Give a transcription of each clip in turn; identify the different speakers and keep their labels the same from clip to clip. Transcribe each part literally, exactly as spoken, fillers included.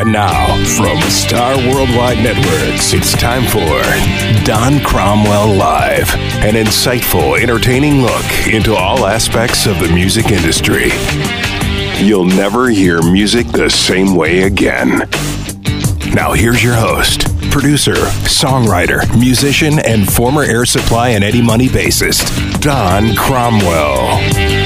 Speaker 1: And now, from Star Worldwide Networks, it's time for Don Cromwell Live, an insightful, entertaining look into all aspects of the music industry. You'll never hear music the same way again. Now here's your host, producer, songwriter, musician, and former Air Supply and Eddie Money bassist, Don Cromwell.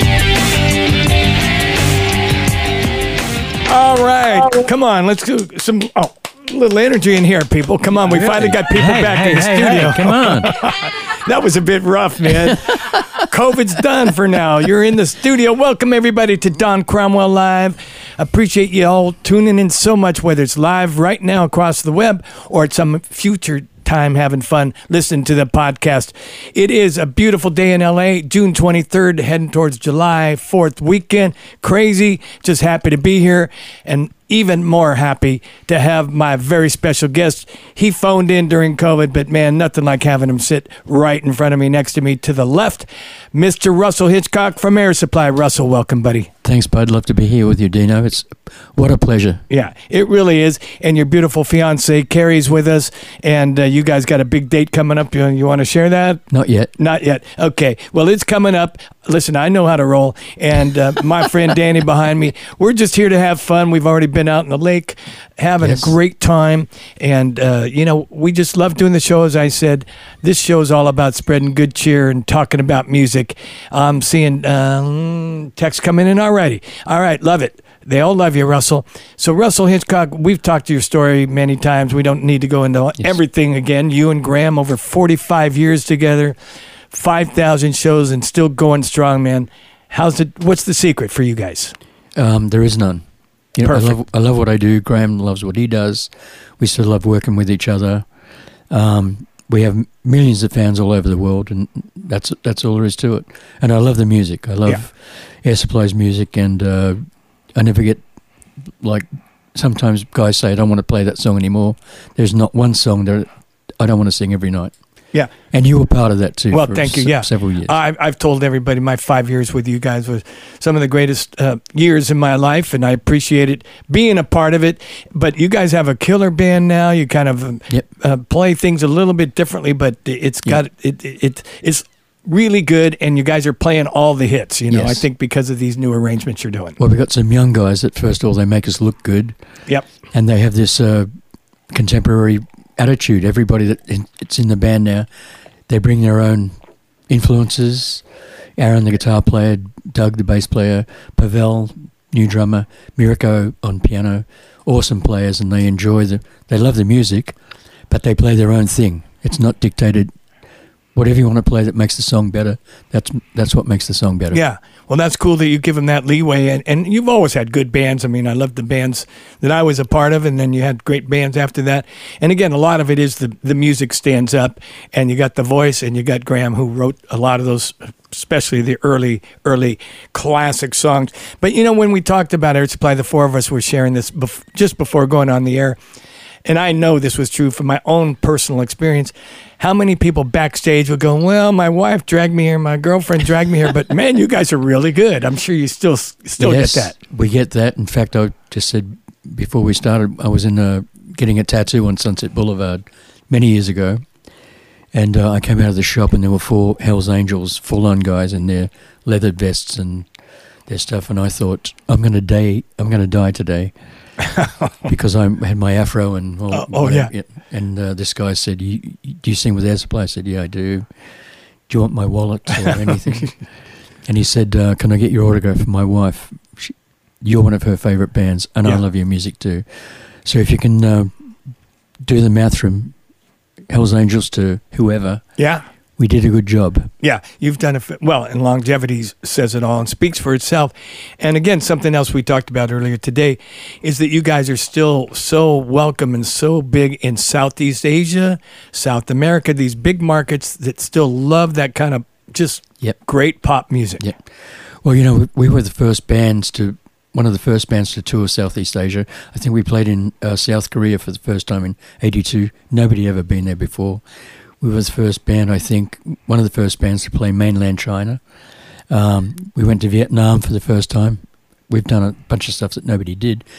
Speaker 2: All right, come on, let's do some oh, little energy in here, people. Come on, we finally got people
Speaker 3: hey,
Speaker 2: back
Speaker 3: hey,
Speaker 2: in the
Speaker 3: hey,
Speaker 2: studio.
Speaker 3: Hey, come on.
Speaker 2: That was a bit rough, man. COVID's done for now. You're in the studio. Welcome, everybody, to Don Cromwell Live. Appreciate you all tuning in so much, whether it's live right now across the web or at some future time having fun listening to the podcast. It is a beautiful day in L A, June twenty-third, heading towards July fourth weekend. Crazy. Just happy to be here, and even more happy to have my very special guest. He phoned in during COVID, but man, nothing like having him sit right in front of me, next to me to the left. Mister Russell Hitchcock from Air Supply. Russell, welcome, buddy.
Speaker 3: Thanks, bud. Love to be here with you, Dino. It's what a pleasure.
Speaker 2: Yeah, it really is. And your beautiful fiance, Carrie's with us, and uh, you guys got a big date coming up. You, you want to share that?
Speaker 3: Not yet.
Speaker 2: Not yet. Okay. Well, it's coming up. Listen, I know how to roll. And uh, my friend Danny behind me, we're just here to have fun. We've already been out in the lake having yes. a great time. And, uh, you know, we just love doing the show. As I said, this show is all about spreading good cheer and talking about music. I'm seeing um, texts coming in already. All right. Love it. They all love you, Russell. So, Russell Hitchcock, we've talked to your story many times. We don't need to go into yes. everything again. You and Graham, over forty-five years together, five thousand shows, and still going strong, man. How's it? What's the secret for you guys?
Speaker 3: Um, there is none. You know, I
Speaker 2: Perfect.
Speaker 3: love, I love what I do. Graham loves what he does. We still love working with each other. Um, we have millions of fans all over the world, and that's that's all there is to it. And I love the music. I love yeah. Air Supply's music, and uh, I never get, like, sometimes guys say, I don't want to play that song anymore. There's not one song that I don't want to sing every night.
Speaker 2: Yeah.
Speaker 3: And you were part of that too.
Speaker 2: Well,
Speaker 3: for
Speaker 2: thank you.
Speaker 3: se-
Speaker 2: Yeah.
Speaker 3: several years.
Speaker 2: I've, I've told everybody my five years with you guys was some of the greatest uh, years in my life, and I appreciate it being a part of it. But you guys have a killer band now. You kind of um,
Speaker 3: Yep.
Speaker 2: uh, play things a little bit differently, but it's got
Speaker 3: Yep.
Speaker 2: it, it, it. It's really good, and you guys are playing all the hits. You know,
Speaker 3: Yes.
Speaker 2: I think because of these new arrangements you're doing.
Speaker 3: Well, we've got some young guys that, first of all, they make us look good.
Speaker 2: Yep.
Speaker 3: And they have this uh, contemporary attitude. Everybody that in, it's in the band now, they bring their own influences. Aaron, the guitar player, Doug, the bass player, Pavel, new drummer, Mirko on piano, awesome players, and they enjoy the, they love the music, but they play their own thing. It's not dictated. Whatever you want to play that makes the song better, that's that's what makes the song better.
Speaker 2: Yeah. Well, that's cool that you give them that leeway. And, and you've always had good bands. I mean, I loved the bands that I was a part of, and then you had great bands after that. And again, a lot of it is the, the music stands up, and you got the voice, and you got Graham, who wrote a lot of those, especially the early, early classic songs. But, you know, when we talked about Air Supply, the four of us were sharing this bef- just before going on the air. And I know this was true from my own personal experience. How many people backstage would go, well, my wife dragged me here, my girlfriend dragged me here, but man, you guys are really good. I'm sure you still still
Speaker 3: yes,
Speaker 2: get that.
Speaker 3: We get that. In fact, I just said before we started, I was in a, getting a tattoo on Sunset Boulevard many years ago, and uh, I came out of the shop and there were four Hells Angels, full-on guys in their leather vests and their stuff, and I thought, I'm going to die. I'm going to die today. Because I had my afro and well,
Speaker 2: oh, oh yeah,
Speaker 3: and uh, this guy said, you, "Do you sing with Air Supply?" I said, "Yeah, I do. Do you want my wallet or anything?" And he said, uh, "Can I get your autograph for my wife? She, you're one of her favorite bands, and yeah. I love your music too. So if you can uh, do the math from Hells Angels to whoever,
Speaker 2: yeah."
Speaker 3: We did a good job.
Speaker 2: Yeah, you've done it well, and longevity says it all and speaks for itself. And again, something else we talked about earlier today is that you guys are still so welcome and so big in Southeast Asia, South America, these big markets that still love that kind of just
Speaker 3: yep.
Speaker 2: great pop music.
Speaker 3: Yep. Well, you know, we were the first bands to, one of the first bands to tour Southeast Asia. I think we played in uh, South Korea for the first time in eighty-two. Nobody ever been there before. We were the first band, I think, one of the first bands to play mainland China. Um, we went to Vietnam for the first time. We've done a bunch of stuff that nobody did.
Speaker 2: Yeah.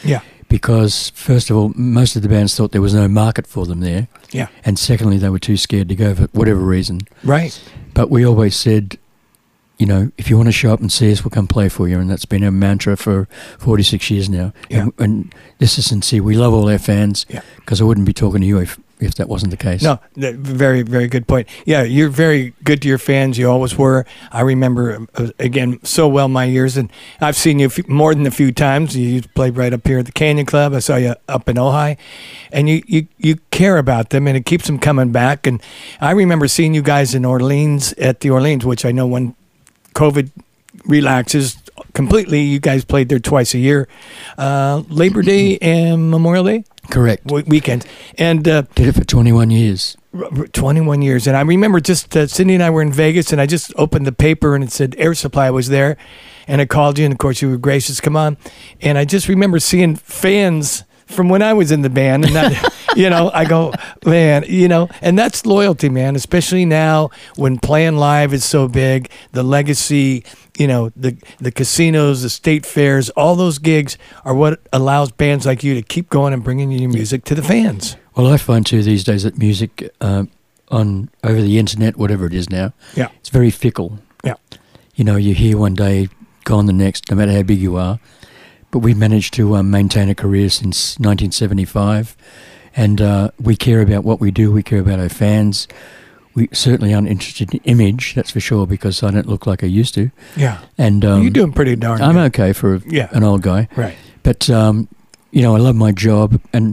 Speaker 3: because, first of all, most of the bands thought there was no market for them there.
Speaker 2: Yeah.
Speaker 3: And secondly, they were too scared to go for whatever reason.
Speaker 2: Right.
Speaker 3: But we always said, you know, if you want to show up and see us, we'll come play for you. And that's been our mantra for forty-six years now.
Speaker 2: Yeah.
Speaker 3: And, and this is sincere. We love all our fans, because
Speaker 2: Yeah.
Speaker 3: I wouldn't be talking to you if, if that wasn't the case.
Speaker 2: No, that- very, very good point. Yeah, you're very good to your fans. You always were. I remember, uh, again, so well my years, and I've seen you a few, more than a few times. You played right up here at the Canyon Club. I saw you up in Ojai, and you, you, you care about them, and it keeps them coming back. And I remember seeing you guys in Orleans, at the Orleans, which I know when COVID relaxes completely, you guys played there twice a year, uh, Labor Day and Memorial Day?
Speaker 3: Correct.
Speaker 2: W- weekends. And uh,
Speaker 3: Did it for twenty-one years.
Speaker 2: twenty-one years. And I remember just uh, Cindy and I were in Vegas, and I just opened the paper and it said Air Supply was there, and I called you, and of course you were gracious to come on. And I just remember seeing fans from when I was in the band, and that, you know, I go, man, you know, and that's loyalty, man, especially now when playing live is so big. The legacy, you know, the the casinos, the state fairs, all those gigs are what allows bands like you to keep going and bringing your music to the fans.
Speaker 3: Well, I find too these days that music uh, on over the internet, whatever it is now,
Speaker 2: Yeah.
Speaker 3: it's very fickle.
Speaker 2: Yeah.
Speaker 3: You know, you hear one day, gone the next, no matter how big you are. But we've managed to um, maintain a career since nineteen seventy-five, and uh, we care about what we do. We care about our fans. We certainly aren't interested in image, that's for sure, because I don't look like I used to.
Speaker 2: Yeah.
Speaker 3: And um,
Speaker 2: You're doing pretty darn
Speaker 3: I'm
Speaker 2: good.
Speaker 3: okay for a,
Speaker 2: Yeah.
Speaker 3: an old guy.
Speaker 2: Right.
Speaker 3: But, um, you know, I love my job, and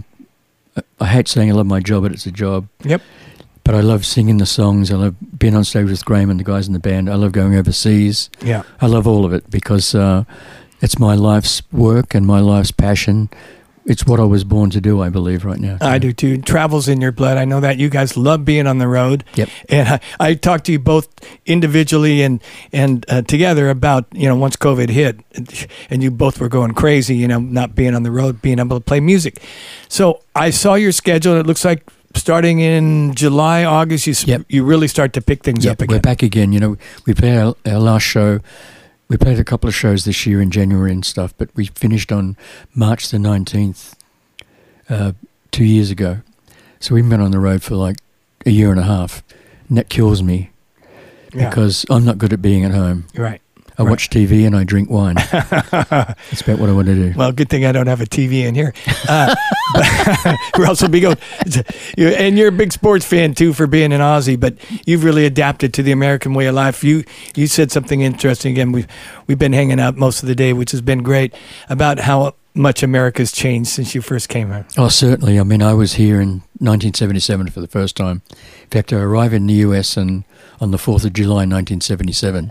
Speaker 3: I hate saying I love my job, but it's a job.
Speaker 2: Yep.
Speaker 3: But I love singing the songs. I love being on stage with Graham and the guys in the band. I love going overseas.
Speaker 2: Yeah.
Speaker 3: I love all of it because uh, it's my life's work and my life's passion. It's what I was born to do, I believe, right now.
Speaker 2: I do too. Travel's in your blood. I know that. You guys love being on the road.
Speaker 3: Yep.
Speaker 2: And I, I talked to you both individually and and uh, together about, you know, once COVID hit, and you both were going crazy, you know, not being on the road, being able to play music. So I saw your schedule, and it looks like starting in July, August, you s-
Speaker 3: Yep.
Speaker 2: you really start to pick things
Speaker 3: Yep,
Speaker 2: up again.
Speaker 3: we're back again. You know, we played our, our last show. We played a couple of shows this year in January and stuff, but we finished on March the nineteenth uh, two years ago. So we've been on the road for like a year and a half, and that kills me
Speaker 2: Yeah.
Speaker 3: because I'm not good at being at home.
Speaker 2: You're right.
Speaker 3: I
Speaker 2: Right.
Speaker 3: watch T V and I drink wine. That's about what I want to do.
Speaker 2: Well, good thing I don't have a T V in here. Uh, but, or else it'll be going. And you're a big sports fan too for being an Aussie, but you've really adapted to the American way of life. You you said something interesting again. We've we've been hanging out most of the day, which has been great, about how much America's changed since you first came here.
Speaker 3: Oh, certainly. I mean, I was here in nineteen seventy-seven for the first time. In fact, I arrived in the U S and on the fourth of July, nineteen seventy-seven.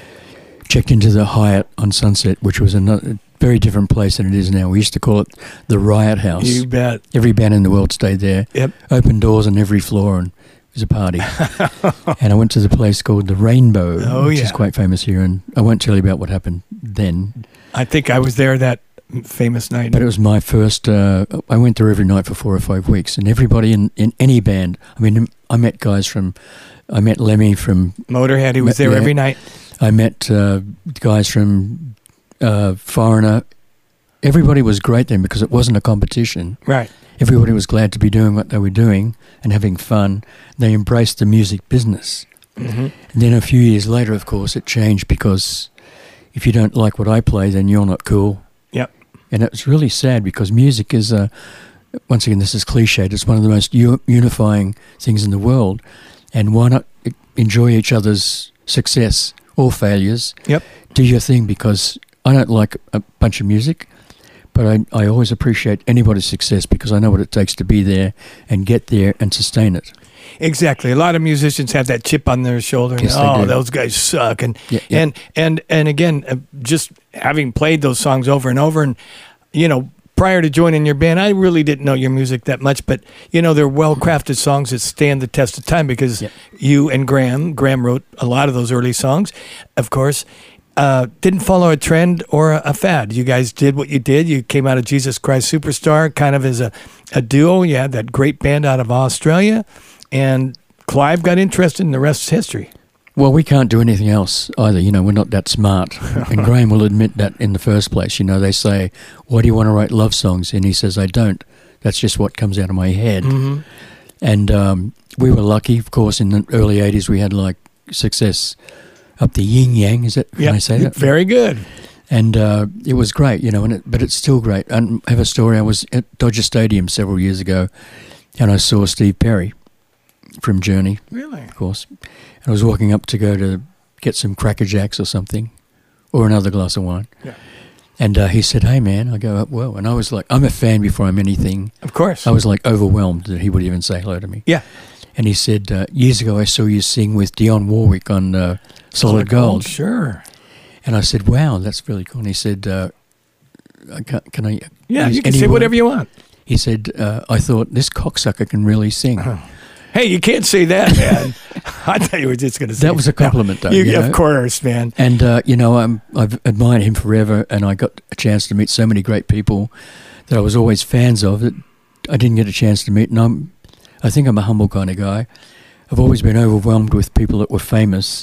Speaker 3: Checked into the Hyatt on Sunset, which was another, a very different place than it is now. We used to call it the Riot House.
Speaker 2: You bet.
Speaker 3: Every band in the world stayed there.
Speaker 2: Yep.
Speaker 3: Open doors on every floor, and it was a party. And I went to the place called the Rainbow,
Speaker 2: Oh,
Speaker 3: which
Speaker 2: yeah.
Speaker 3: is quite famous here. And I won't tell you about what happened then.
Speaker 2: I think I was there that famous night.
Speaker 3: But it was my first, uh, I went there every night for four or five weeks. And everybody in, in any band, I mean, I met guys from, I met Lemmy from,
Speaker 2: Motorhead, he was there
Speaker 3: Yeah.
Speaker 2: every night.
Speaker 3: I met uh, guys from uh, Foreigner. Everybody was great then because it wasn't a competition.
Speaker 2: Right.
Speaker 3: Everybody was glad to be doing what they were doing and having fun. They embraced the music business.
Speaker 2: Mm-hmm.
Speaker 3: And then a few years later, of course, it changed because if you don't like what I play, then you're not cool.
Speaker 2: Yep.
Speaker 3: And it's really sad because music is, a, once again, this is cliched, it's one of the most u- unifying things in the world. And why not enjoy each other's success or failures?
Speaker 2: Yep.
Speaker 3: Do your thing, because I don't like a bunch of music, but I, I always appreciate anybody's success because I know what it takes to be there and get there and sustain it.
Speaker 2: Exactly. A lot of musicians have that chip on their shoulder. And,
Speaker 3: Yes, they
Speaker 2: oh,
Speaker 3: do.
Speaker 2: those guys suck. And
Speaker 3: Yeah, yeah.
Speaker 2: and and and again, uh, just having played those songs over and over, and you know, prior to joining your band, I really didn't know your music that much. But you know, they're well crafted songs that stand the test of time because
Speaker 3: Yep.
Speaker 2: you and Graham, Graham wrote a lot of those early songs, of course. Uh, didn't follow a trend or a, a fad. You guys did what you did. You came out of Jesus Christ Superstar kind of as a, a duo. You had that great band out of Australia. And Clive got interested, and the rest is history.
Speaker 3: Well, we can't do anything else either. You know, we're not that smart. And Graham will admit that in the first place. You know, they say, why do you want to write love songs? And he says, I don't. That's just what comes out of my head.
Speaker 2: Mm-hmm.
Speaker 3: And um, we were lucky, of course, in the early eighties we had like success up the yin yang. Is that, can
Speaker 2: Yep.
Speaker 3: I say that?
Speaker 2: Very good.
Speaker 3: And uh, it was great, you know, and it, but it's still great. And I have a story. I was at Dodger Stadium several years ago and I saw Steve Perry from Journey,
Speaker 2: Really?
Speaker 3: of course. And I was walking up to go to get some Cracker Jacks or something or another glass of wine.
Speaker 2: Yeah.
Speaker 3: And uh, he said, hey, man. I go, up well. And I was like, I'm a fan before I'm anything.
Speaker 2: Of course.
Speaker 3: I was like overwhelmed that he would even say hello to me.
Speaker 2: Yeah.
Speaker 3: And he said, uh, years ago I saw you sing with Dionne Warwick on uh, Solid Gold.
Speaker 2: Sure.
Speaker 3: And I said, wow, that's really cool. And he said, uh, can, can I...
Speaker 2: Yeah,
Speaker 3: use
Speaker 2: you can
Speaker 3: any
Speaker 2: say
Speaker 3: word?
Speaker 2: whatever you want.
Speaker 3: He said, uh, I thought, this cocksucker can really sing.
Speaker 2: Hey, you can't say that, man. I thought you were just going to say
Speaker 3: That was a compliment,
Speaker 2: no,
Speaker 3: though.
Speaker 2: You,
Speaker 3: you know?
Speaker 2: Of course, man.
Speaker 3: And, uh, you know, I'm, I've admired him forever, and I got a chance to meet so many great people that I was always fans of that I didn't get a chance to meet. And I'm, I think I'm a humble kind of guy. I've always been overwhelmed with people that were famous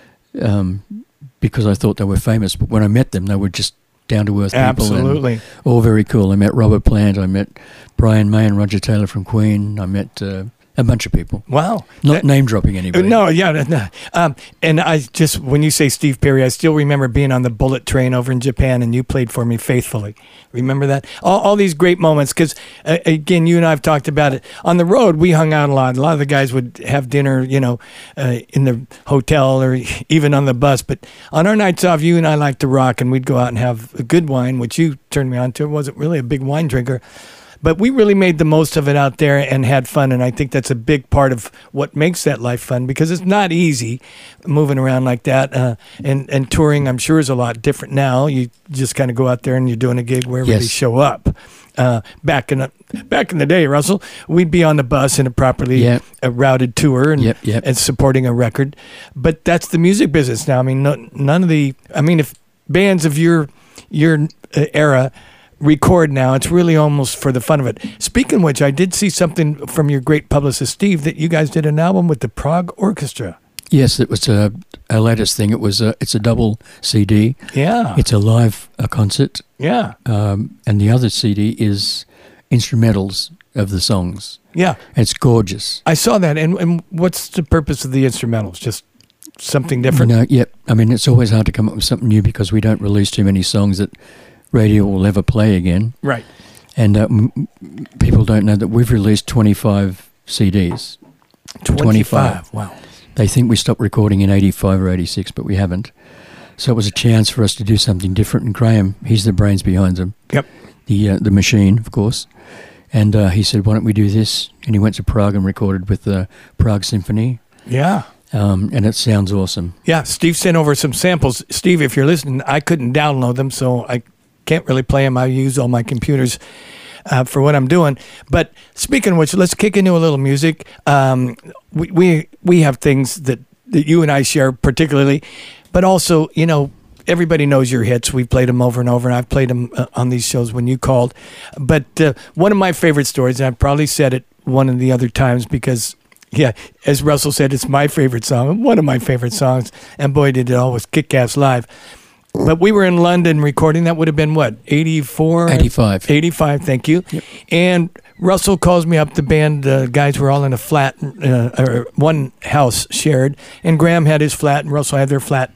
Speaker 3: um, because I thought they were famous. But when I met them, they were just down-to-earth people.
Speaker 2: Absolutely.
Speaker 3: And all very cool. I met Robert Plant. I met Brian May and Roger Taylor from Queen. I met... Uh, a bunch of people.
Speaker 2: Wow.
Speaker 3: Not
Speaker 2: That-
Speaker 3: name dropping anybody.
Speaker 2: No, yeah, no, no. Um, and I just, when you say Steve Perry, I still remember being on the bullet train over in Japan and you played for me faithfully. Remember that? All, all these great moments, because, uh, again, you and I have talked about it. On the road, we hung out a lot. A lot of the guys would have dinner, you know, uh, in the hotel or even on the bus. But on our nights off, you and I liked to rock, and we'd go out and have a good wine, which you turned me on to. I wasn't really a big wine drinker. But we really made the most of it out there and had fun, and I think that's a big part of what makes that life fun, because it's not easy moving around like that. Uh, and, and touring, I'm sure, is a lot different now. You just kind of go out there and you're doing a gig wherever
Speaker 3: Yes.
Speaker 2: they show up. Uh, back in the, back in the day, Russell, we'd be on the bus in a properly
Speaker 3: Yep.
Speaker 2: uh, routed tour and,
Speaker 3: Yep, yep.
Speaker 2: and supporting a record. But that's the music business now. I mean, no, none of the, I mean, if bands of your your uh, era record now, it's really almost for the fun of it. Speaking of which, I did see something from your great publicist Steve that you guys did an album with the Prague Orchestra.
Speaker 3: Yes, it was uh, our latest thing. It was a, it's a double C D.
Speaker 2: Yeah,
Speaker 3: It's a live uh, concert,
Speaker 2: yeah,
Speaker 3: um, and the other C D is instrumentals of the songs.
Speaker 2: yeah.
Speaker 3: It's gorgeous.
Speaker 2: I saw that. And, and what's the purpose of the instrumentals? Just something different?
Speaker 3: No, yep. I mean, it's always hard to come up with something new because we don't release too many songs that radio will ever play again.
Speaker 2: Right.
Speaker 3: And uh, m- m- people don't know that we've released twenty-five C Ds.
Speaker 2: twenty-five. Wow.
Speaker 3: They think we stopped recording in eighty-five or eighty-six, but we haven't. So it was a chance for us to do something different. And Graham, he's the brains behind them.
Speaker 2: Yep.
Speaker 3: The uh, the machine, of course. And uh, he said, why don't we do this? And he went to Prague and recorded with the Prague Symphony.
Speaker 2: Yeah.
Speaker 3: Um, and it sounds awesome.
Speaker 2: Yeah. Steve sent over some samples. Steve, if you're listening, I couldn't download them, so I can't really play them. I use all my computers uh, for what I'm doing. But speaking of which, let's kick into a little music. Um, we, we we have things that, that you and I share particularly, but also, you know, everybody knows your hits. We've played them over and over, and I've played them uh, on these shows when you called. But uh, one of my favorite stories, and I've probably said it one of the other times because, yeah, as Russell said, it's my favorite song, one of my favorite songs, and boy, did it always kick ass live. But we were in London recording. That would have been, what, eighty-four?
Speaker 3: eighty-five.
Speaker 2: eighty-five, thank you.
Speaker 3: Yep.
Speaker 2: And Russell calls me up. The band uh, guys were all in a flat, uh, or one house shared, and Graham had his flat, and Russell had their flat.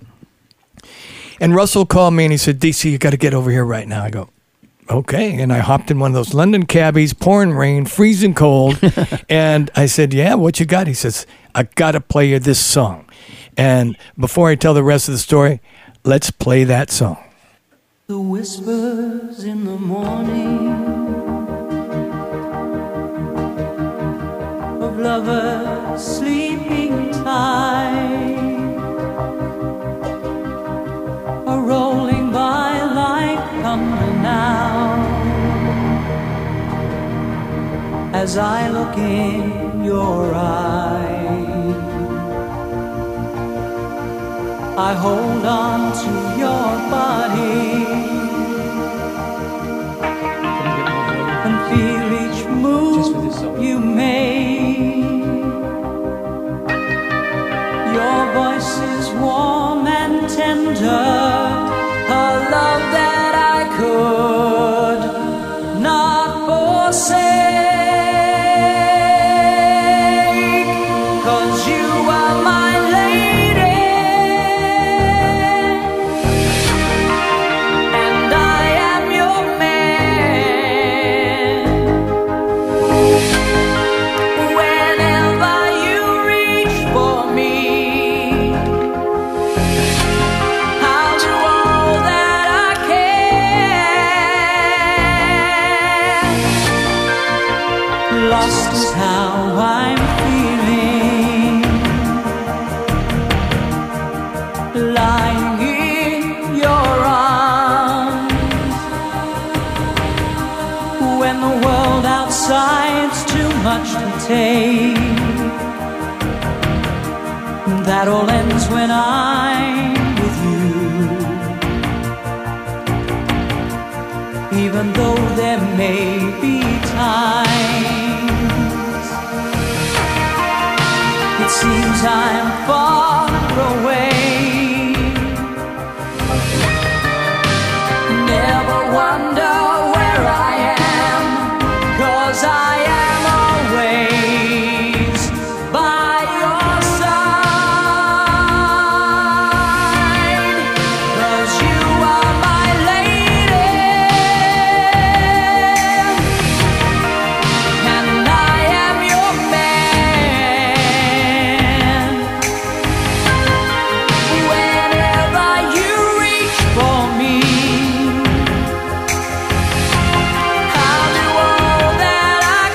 Speaker 2: And Russell called me, and he said, D C, you got to get over here right now. I go, okay. And I hopped in one of those London cabbies, pouring rain, freezing cold. And I said, yeah, what you got? He says, I got to play you this song. And before I tell the rest of the story, let's play that song.
Speaker 4: The whispers in the morning of lovers sleeping tight are rolling by like thunder now as I look in your eyes. I hold on to your body and feel each move you make. Your voice is deserve a love that I could not forsake, 'cause you are my lady and I am your man. Whenever you reach for me, I'll do all that I can. Lost is how I'm feeling, lying in your arms, when the world outside's too much to take. That all ends when I'm with you, even though there may be times it seems I'm far away. Never wonder where I am, 'cause I am always by your side, 'cause you are my lady and I am your man. Whenever you reach for me, I'll do all that I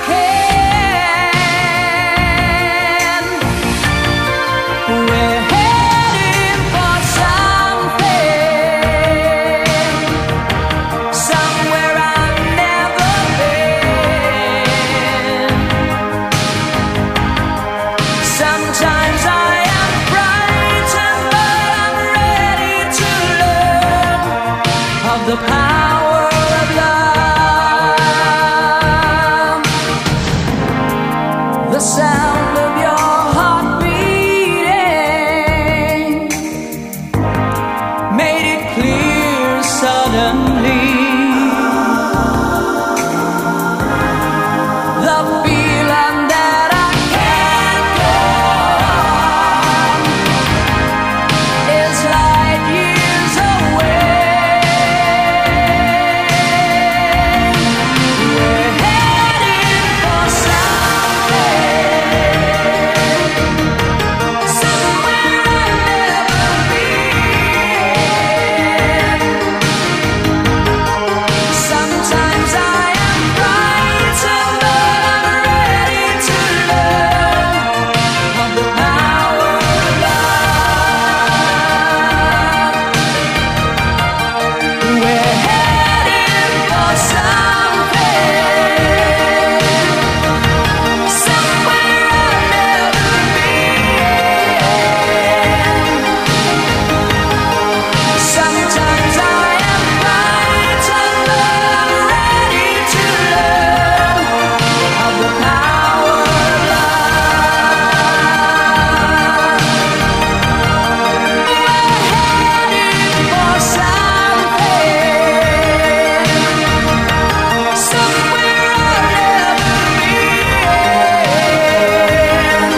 Speaker 4: can. We're heading for something, somewhere I've never been. Sometimes I am frightened, but I'm ready to learn of the power of love. The sound of your heart beating made it clear suddenly. The feeling that I can't go on is light years away. We're heading for something, somewhere I've never been. Sometimes I am frightened, but I'm ready to learn of the power of love. We're heading for something, somewhere I've never been. Sometimes I am frightened, but I'm ready to learn of the power of love. We're heading for something, somewhere I've never been.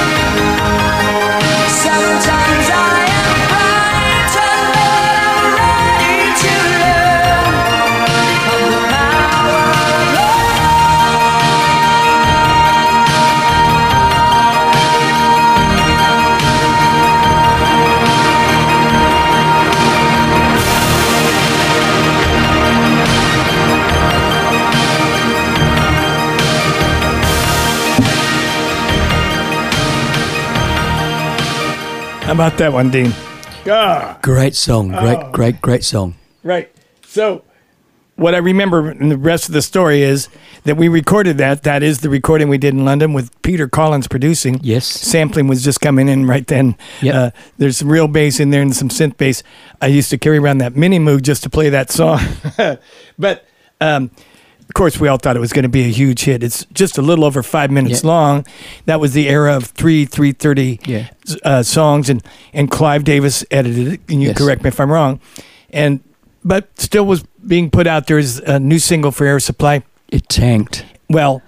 Speaker 4: Sometimes I am frightened, but I'm ready to learn of the power of love.
Speaker 2: How about that one, Dean? Ah,
Speaker 3: Great song. Great,
Speaker 2: Oh.
Speaker 3: great, great song.
Speaker 2: right. So, what I remember in the rest of the story is that we recorded that. That is the recording we did in London with Peter Collins producing.
Speaker 3: Yes.
Speaker 2: Sampling was just coming in right then.
Speaker 3: Yep.
Speaker 2: Uh, there's some real bass in there and some synth bass. I used to carry around that mini Moog just to play that song. But um, of course, we all thought it was going to be a huge hit. It's just a little over five minutes
Speaker 3: Yeah.
Speaker 2: long. That was the era of three, three thirty
Speaker 3: Yeah.
Speaker 2: uh, songs, and, and Clive Davis edited it. And you
Speaker 3: Yes.
Speaker 2: correct me if I'm wrong. And but still was being put out there as a new single for Air Supply.
Speaker 3: It tanked.
Speaker 2: Well,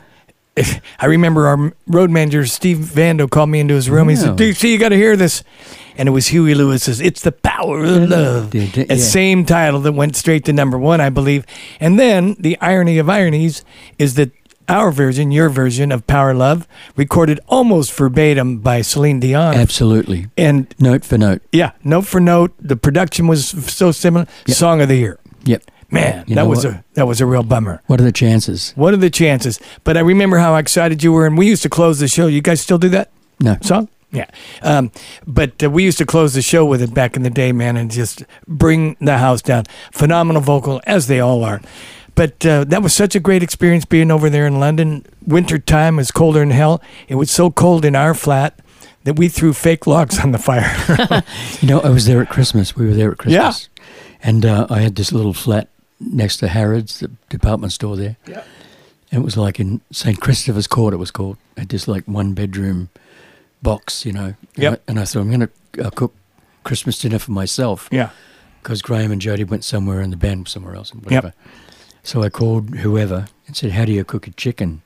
Speaker 2: I remember our road manager, Steve Vando, called me into his room. He
Speaker 3: Wow.
Speaker 2: said, D C, you got to hear this. And it was Huey Lewis's It's the Power of Love.
Speaker 3: Yeah, yeah.
Speaker 2: The same title that went straight to number one, I believe. And then the irony of ironies is that our version, your version of Power Love, recorded almost verbatim by Celine Dion.
Speaker 3: Absolutely.
Speaker 2: And
Speaker 3: Note for note.
Speaker 2: yeah, note for note, the production was so similar.
Speaker 3: Yep.
Speaker 2: Song of the year.
Speaker 3: Yep.
Speaker 2: Man,
Speaker 3: You
Speaker 2: that
Speaker 3: know
Speaker 2: was
Speaker 3: what?
Speaker 2: a that was a real bummer.
Speaker 3: What are the chances?
Speaker 2: What are the chances? But I remember how excited you were, and we used to close the show. You guys still do that
Speaker 3: No.
Speaker 2: song? Yeah. Um, but uh, we used to close the show with it back in the day, man, and just bring the house down. Phenomenal vocal, as they all are. But uh, that was such a great experience being over there in London. Winter time was colder than hell. It was so cold in our flat that we threw fake logs on the fire.
Speaker 3: You know, I was there at Christmas. We were there at Christmas. And uh, I had this little flat next to Harrods, the department store there.
Speaker 2: Yeah.
Speaker 3: And it was like in Saint Christopher's Court, it was called. It had this like one bedroom box, you know.
Speaker 2: Yep.
Speaker 3: And I, and I thought, I'm going to uh, cook Christmas dinner for myself.
Speaker 2: Yeah.
Speaker 3: Because Graham and Jody went somewhere and the band was somewhere else and whatever. So I called whoever and said, how do you cook a chicken?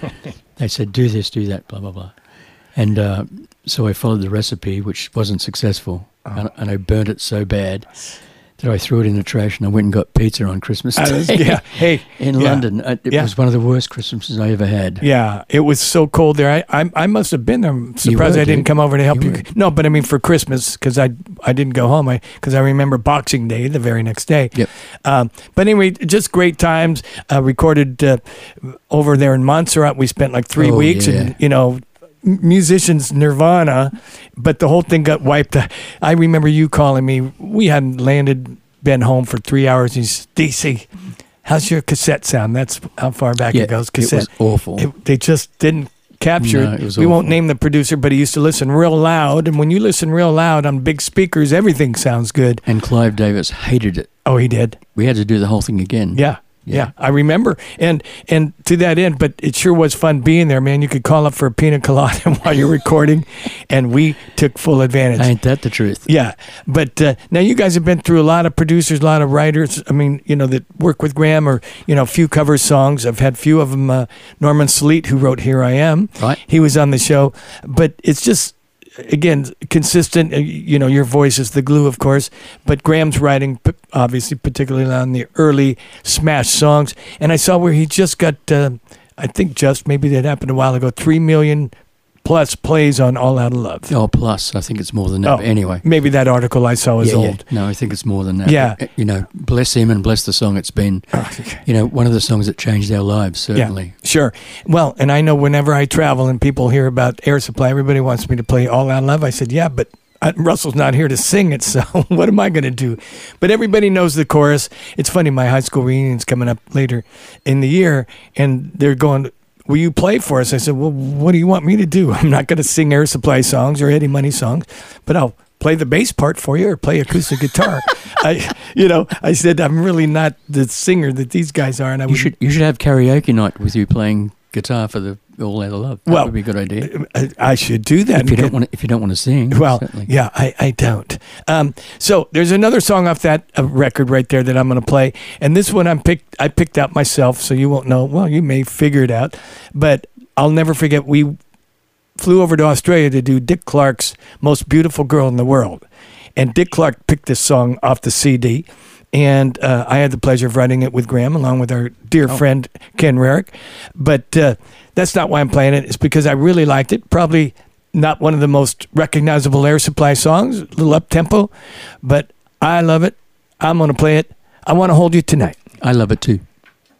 Speaker 3: They said, do this, do that, blah, blah, blah. And uh, so I followed the recipe, which wasn't successful.
Speaker 2: Oh.
Speaker 3: And, and I burnt it so bad that I threw it in the trash and I went and got pizza on Christmas
Speaker 2: I
Speaker 3: Day
Speaker 2: was- yeah. Hey.
Speaker 3: in
Speaker 2: yeah.
Speaker 3: London. Uh, It
Speaker 2: Yeah.
Speaker 3: was one of the worst Christmases I ever had.
Speaker 2: Yeah, it was so cold there. I I, I must have been there. I'm surprised
Speaker 3: were,
Speaker 2: I didn't
Speaker 3: dude.
Speaker 2: come over to help
Speaker 3: You
Speaker 2: you.
Speaker 3: were.
Speaker 2: No, but I mean for Christmas because I I didn't go home. I because I remember Boxing Day the very next day.
Speaker 3: Yep.
Speaker 2: Um, but anyway, just great times. Uh, recorded uh, over there in Montserrat. We spent like three
Speaker 3: Oh,
Speaker 2: weeks,
Speaker 3: yeah.
Speaker 2: and you know. m- Musicians Nirvana, but the whole thing got wiped. I remember you calling me. We hadn't landed, been home for three hours. He's D C. How's your cassette sound? That's how far back
Speaker 3: Yeah,
Speaker 2: it goes.
Speaker 3: it
Speaker 2: Cassette.
Speaker 3: was awful.
Speaker 2: It- they just didn't capture
Speaker 3: No,
Speaker 2: it.
Speaker 3: it was
Speaker 2: We won't
Speaker 3: awful.
Speaker 2: name the producer, but he used to listen real loud. And when you listen real loud on big speakers, everything sounds good.
Speaker 3: And Clive Davis hated it.
Speaker 2: Oh, he did.
Speaker 3: We had to do the whole thing again.
Speaker 2: Yeah. Yeah,
Speaker 3: Yeah.
Speaker 2: I remember, and and to that end, but it sure was fun being there, man. You could call up for a pina colada while you're recording, and we took full advantage.
Speaker 3: Ain't that the truth?
Speaker 2: Yeah, but uh, now you guys have been through a lot of producers, a lot of writers. I mean, you know, that work with Graham, or you know, a few cover songs. I've had few of them. Uh, Norman Sleet, who wrote "Here I Am,"
Speaker 3: Right.
Speaker 2: he was on the show. But it's just, again, consistent. uh, You know, your voice is the glue, of course. But Graham's writing, p- obviously, particularly on the early smash songs. And I saw where he just got, uh, I think, just maybe that happened a while ago, three million plus plays on All Out of Love.
Speaker 3: Oh, plus, I think it's more than that.
Speaker 2: Oh,
Speaker 3: But anyway.
Speaker 2: Maybe that article I saw was
Speaker 3: Yeah, yeah.
Speaker 2: old.
Speaker 3: No, I think it's more than that.
Speaker 2: Yeah.
Speaker 3: Uh, You know, bless him and bless the song. It's been, you know, one of the songs that changed our lives, certainly.
Speaker 2: Yeah, sure. Well, and I know whenever I travel and people hear about Air Supply, everybody wants me to play All Out Love. I said, yeah, but uh, Russell's not here to sing it, so what am I going to do? But everybody knows the chorus. It's funny, my high school reunion's coming up later in the year, and they're going, will you play for us? I said, well, what do you want me to do? I'm not going to sing Air Supply songs or Eddie Money songs, but I'll play the bass part for you or play acoustic guitar. I, you know, I said, I'm really not the singer that these guys are. And I
Speaker 3: You
Speaker 2: would,
Speaker 3: should you should have karaoke night with you playing guitar for the All Out of Love. That
Speaker 2: Well,
Speaker 3: would be a good idea.
Speaker 2: I, I should do that.
Speaker 3: If you
Speaker 2: and
Speaker 3: don't
Speaker 2: get-
Speaker 3: want to, if you don't want to sing,
Speaker 2: Well,
Speaker 3: certainly.
Speaker 2: yeah, I, I don't. Um, so there's another song off that uh, record right there that I'm going to play, and this one I'm picked. I picked out myself, so you won't know. Well, you may figure it out, but I'll never forget. We flew over to Australia to do Dick Clark's "Most Beautiful Girl in the World," and Dick Clark picked this song off the C D. And uh, I had the pleasure of writing it with Graham, along with our dear friend Ken Rarick. But uh, that's not why I'm playing it. It's because I really liked it. Probably not one of the most recognizable Air Supply songs, a little up-tempo, but I love it. I'm going to play it. I Want to Hold You Tonight.
Speaker 3: I love it too.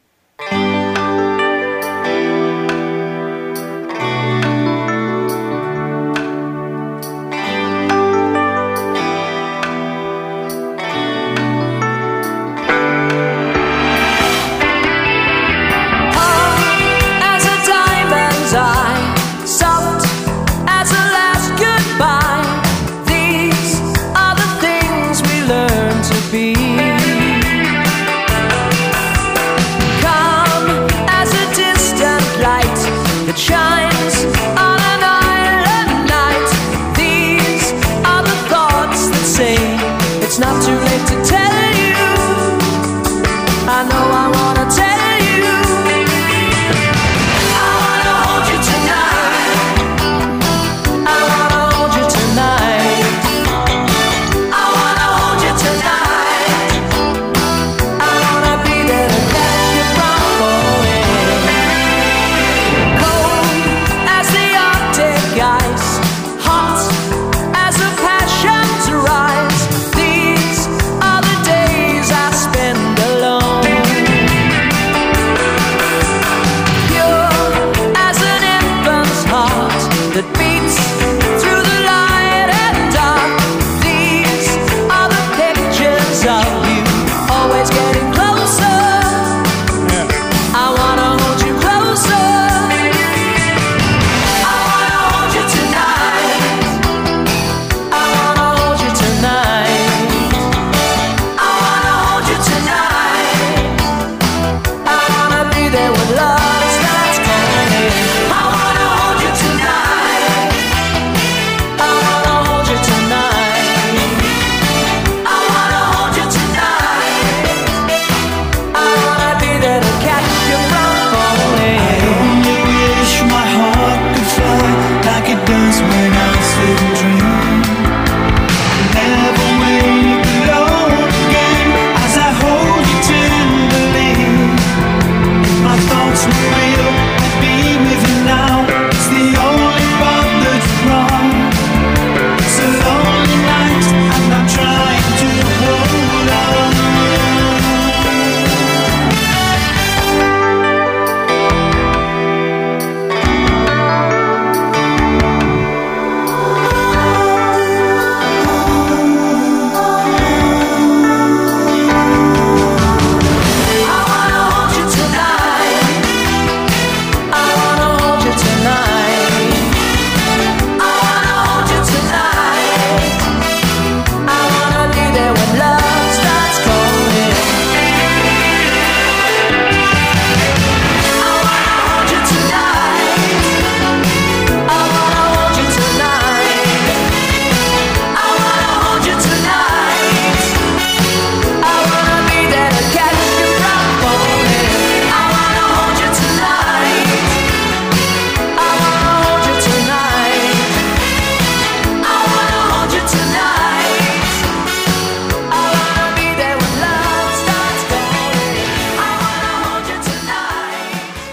Speaker 4: As a diamond's eye, soft as a last goodbye. These are the things we learn to be.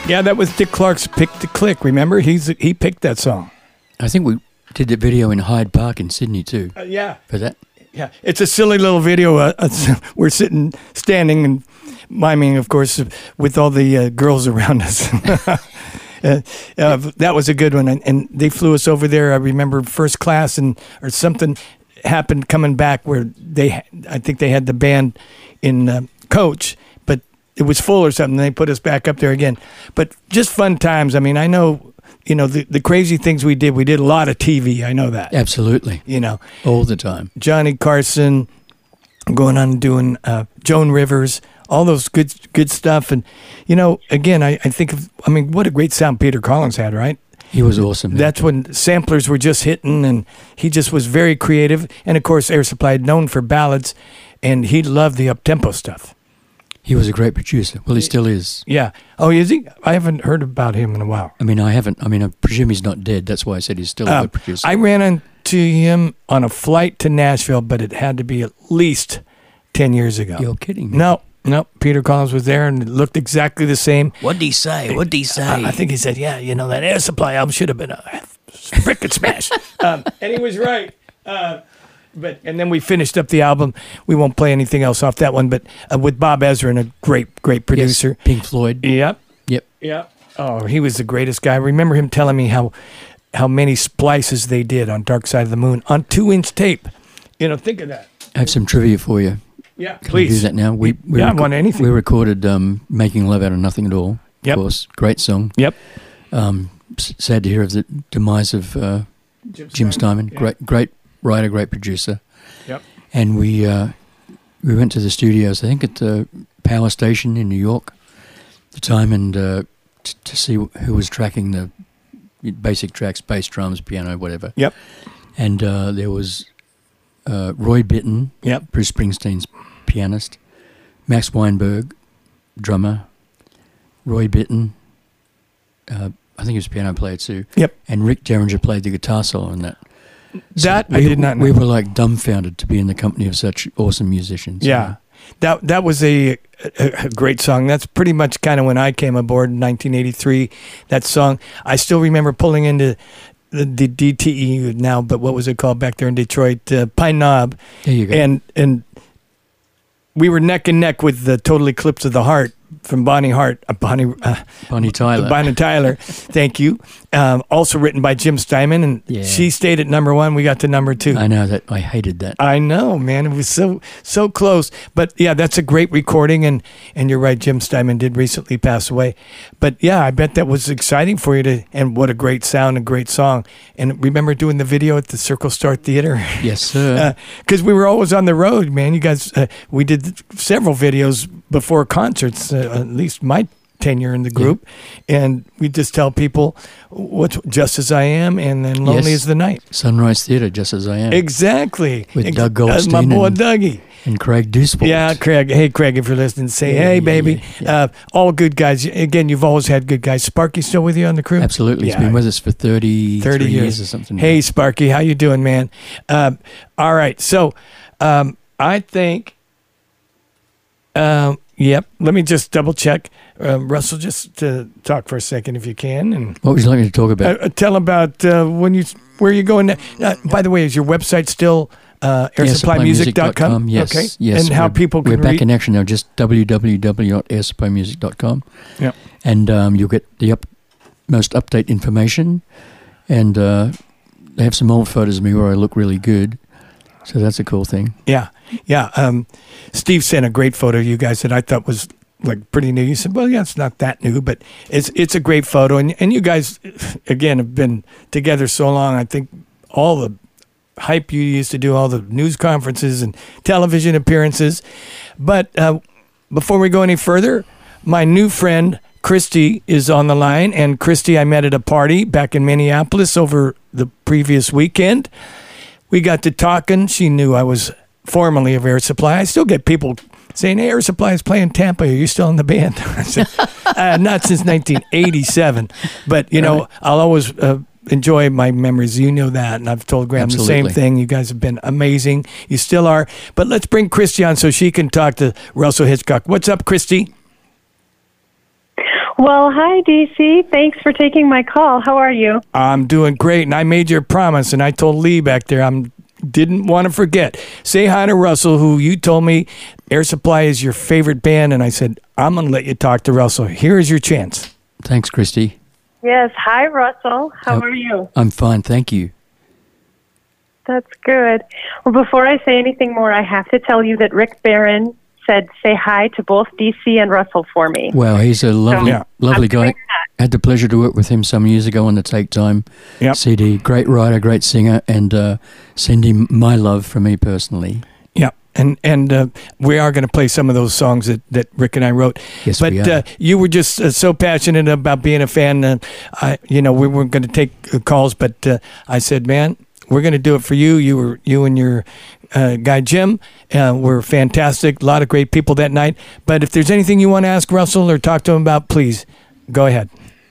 Speaker 2: Yeah, that was Dick Clark's Pick to Click. Remember? He's He picked that song.
Speaker 3: I think we did the video in Hyde Park in Sydney too.
Speaker 2: Uh, yeah.
Speaker 3: For that.
Speaker 2: Yeah, it's a silly little video. Uh, uh, we're sitting, standing, and miming, of course, with all the uh, girls around us. uh, uh, that was a good one, and, and they flew us over there. I remember first class, and or something happened coming back where they, I think they had the band in uh, coach, but it was full or something. They put us back up there again, but just fun times. I mean, I know. You know, the, the crazy things we did, we did a lot of T V. I know that.
Speaker 3: Absolutely.
Speaker 2: You know.
Speaker 3: All the time.
Speaker 2: Johnny Carson, going on and doing uh, Joan Rivers, all those good good stuff. And, you know, again, I, I think of, I mean, what a great sound Peter Collins had, right?
Speaker 3: He was awesome.
Speaker 2: That's when samplers were just hitting, and he just was very creative. And, of course, Air Supply, known for ballads, and he loved the up-tempo stuff.
Speaker 3: He was a great producer. Well, he still is.
Speaker 2: Yeah. Oh, is he? I haven't heard about him in a while.
Speaker 3: I mean, I haven't. I mean, I presume he's not dead. That's why I said he's still a
Speaker 2: Uh,
Speaker 3: good producer.
Speaker 2: I ran into him on a flight to Nashville, but it had to be at least ten years ago.
Speaker 3: You're kidding me.
Speaker 2: No, no. Peter Collins was there, and it looked exactly the same.
Speaker 3: What'd he say? What'd he say?
Speaker 2: I, I think he said, yeah, you know, that Air Supply album should have been a frickin' smash. um, and he was right. Uh, But and then we finished up the album. We won't play anything else off that one, but uh, with Bob Ezrin, a great, great producer.
Speaker 3: Yes, Pink Floyd.
Speaker 2: Yep.
Speaker 3: Yep.
Speaker 2: Yep. Oh, he was the greatest guy. I remember him telling me how how many splices they did on Dark Side of the Moon on two-inch tape. You know, think of that.
Speaker 3: I have some trivia for you.
Speaker 2: Yeah,
Speaker 3: Can
Speaker 2: please.
Speaker 3: we do that now? We, we
Speaker 2: yeah, I
Speaker 3: reco-
Speaker 2: want anything.
Speaker 3: We recorded um, Making Love Out of Nothing at All.
Speaker 2: Yep.
Speaker 3: Of course. Great song.
Speaker 2: Yep.
Speaker 3: Um, s- sad to hear of the demise of uh, Jim Steinman.
Speaker 2: Yeah.
Speaker 3: Great, great writer, great producer.
Speaker 2: Yep.
Speaker 3: And we uh, we went to the studios, I think at the power station in New York at the time, and uh, t- to see who was tracking the basic tracks, bass, drums, piano, whatever.
Speaker 2: Yep.
Speaker 3: And uh, there was uh, Roy Bittan,
Speaker 2: Yep.
Speaker 3: Bruce Springsteen's pianist, Max Weinberg, drummer, Roy Bittan, uh, I think he was a piano player too.
Speaker 2: Yep.
Speaker 3: And Rick Derringer played the guitar solo in that.
Speaker 2: That
Speaker 3: So
Speaker 2: I
Speaker 3: we,
Speaker 2: did not know.
Speaker 3: We were like dumbfounded to be in the company of such awesome musicians.
Speaker 2: Yeah. That that was a, a, a great song. That's pretty much kind of when I came aboard in nineteen eighty-three. That song, I still remember pulling into the, the D T E now, but what was it called back there in Detroit? Uh, Pine Knob.
Speaker 3: There you go.
Speaker 2: And and we were neck and neck with the Total Eclipse of the Heart from Bonnie Hart, uh, Bonnie uh,
Speaker 3: Bonnie Tyler.
Speaker 2: Bonnie Tyler. Thank you. Um, also written by Jim Steinman, and
Speaker 3: Yeah.
Speaker 2: she stayed at number one. We got to number two.
Speaker 3: I know that. I hated that.
Speaker 2: I know, man. It was so so close. But yeah, that's a great recording, and and you're right. Jim Steinman did recently pass away. But yeah, I bet that was exciting for you to. And what a great sound, a great song. And remember doing the video at the Circle Star Theater.
Speaker 3: Yes, sir.
Speaker 2: Because we were always on the road, man. You guys, uh, we did several videos before concerts, uh, at least my tenure in the group. And we just tell people what's Just As I Am and then Lonely
Speaker 3: Yes.
Speaker 2: as the Night.
Speaker 3: Sunrise Theatre, just as I am.
Speaker 2: Exactly.
Speaker 3: With
Speaker 2: Ex-
Speaker 3: Doug
Speaker 2: uh,
Speaker 3: Goldstein
Speaker 2: my boy
Speaker 3: and-
Speaker 2: Dougie.
Speaker 3: And Craig Dewsport.
Speaker 2: Yeah, Craig. Hey, Craig, if you're listening, say,
Speaker 3: Yeah,
Speaker 2: hey,
Speaker 3: yeah,
Speaker 2: baby.
Speaker 3: yeah, yeah.
Speaker 2: Uh, all good guys. Again, you've always had good guys. Sparky still with you on the crew?
Speaker 3: Absolutely. He's
Speaker 2: Yeah.
Speaker 3: been with us for thirty,
Speaker 2: thirty years.
Speaker 3: years or something.
Speaker 2: Hey, Sparky, how you doing, man? Um, all right, so um, I think, um, yep. Let me just double check, um, Russell. Just to talk for a second, if you can, and
Speaker 3: What would you like me to talk about?
Speaker 2: uh, tell about uh, when you where you going. Now. Uh, by the way, is your website still uh, air supply music dot com?
Speaker 3: Yes,
Speaker 2: Okay.
Speaker 3: yes.
Speaker 2: And how
Speaker 3: we're-
Speaker 2: people can
Speaker 3: We're back
Speaker 2: read.
Speaker 3: in action now. Just w w w dot air supply music dot com.
Speaker 2: Yep.
Speaker 3: And um, you'll get the up, most update information. And uh, they have some old photos of me where I look really good. So that's a cool thing.
Speaker 2: Yeah, yeah. Um, Steve sent a great photo of you guys that I thought was like pretty new. You said, "Well, yeah, it's not that new, but it's it's a great photo." And and you guys, again, have been together so long. I think all the hype you used to do, all the news conferences and television appearances. But uh, before we go any further, my new friend Christy is on the line, and Christy I met at a party back in Minneapolis over the previous weekend. We got to talking. She knew I was formerly of Air Supply. I still get people saying, hey, Air Supply is playing Tampa. Are you still in the band? I said, uh, not since nineteen eighty-seven. But, you know, I'll always uh, enjoy my memories. You know that. And I've told Graham
Speaker 3: Absolutely.
Speaker 2: the same thing. You guys have been amazing. You still are. But let's bring Christy on so she can talk to Russell Hitchcock. What's up, Christy?
Speaker 5: Well, hi, D C. Thanks for taking my call. How are you?
Speaker 2: I'm doing great, and I made you a promise, and I told Lee back there I'm didn't want to forget. Say hi to Russell, who you told me Air Supply is your favorite band, and I said, I'm going to let you talk to Russell. Here is your chance.
Speaker 3: Thanks, Christy.
Speaker 5: Yes. Hi, Russell. How
Speaker 3: Oh.
Speaker 5: are you?
Speaker 3: I'm fine, thank you.
Speaker 5: That's good. Well, before I say anything more, I have to tell you that Rick Barron said say hi to both D C and Russell for me.
Speaker 3: Wow, he's a lovely,
Speaker 2: Yeah.
Speaker 3: lovely
Speaker 5: I'm
Speaker 3: guy.
Speaker 5: doing
Speaker 3: Had the pleasure to work with him some years ago on the Take Time
Speaker 2: Yep.
Speaker 3: C D. Great writer, great singer, and uh, send him my love from me personally.
Speaker 2: Yeah, and and uh, we are going to play some of those songs that, that Rick and I wrote.
Speaker 3: Yes,
Speaker 2: but
Speaker 3: we are.
Speaker 2: Uh, you were just uh, so passionate about being a fan. Uh, I, you know, we weren't going to take uh, calls, but uh, I said, man, we're going to do it for you. You were you and your uh, guy Jim uh, were fantastic. A lot of great people that night. But if there's anything you want to ask Russell or talk to him about, please go ahead.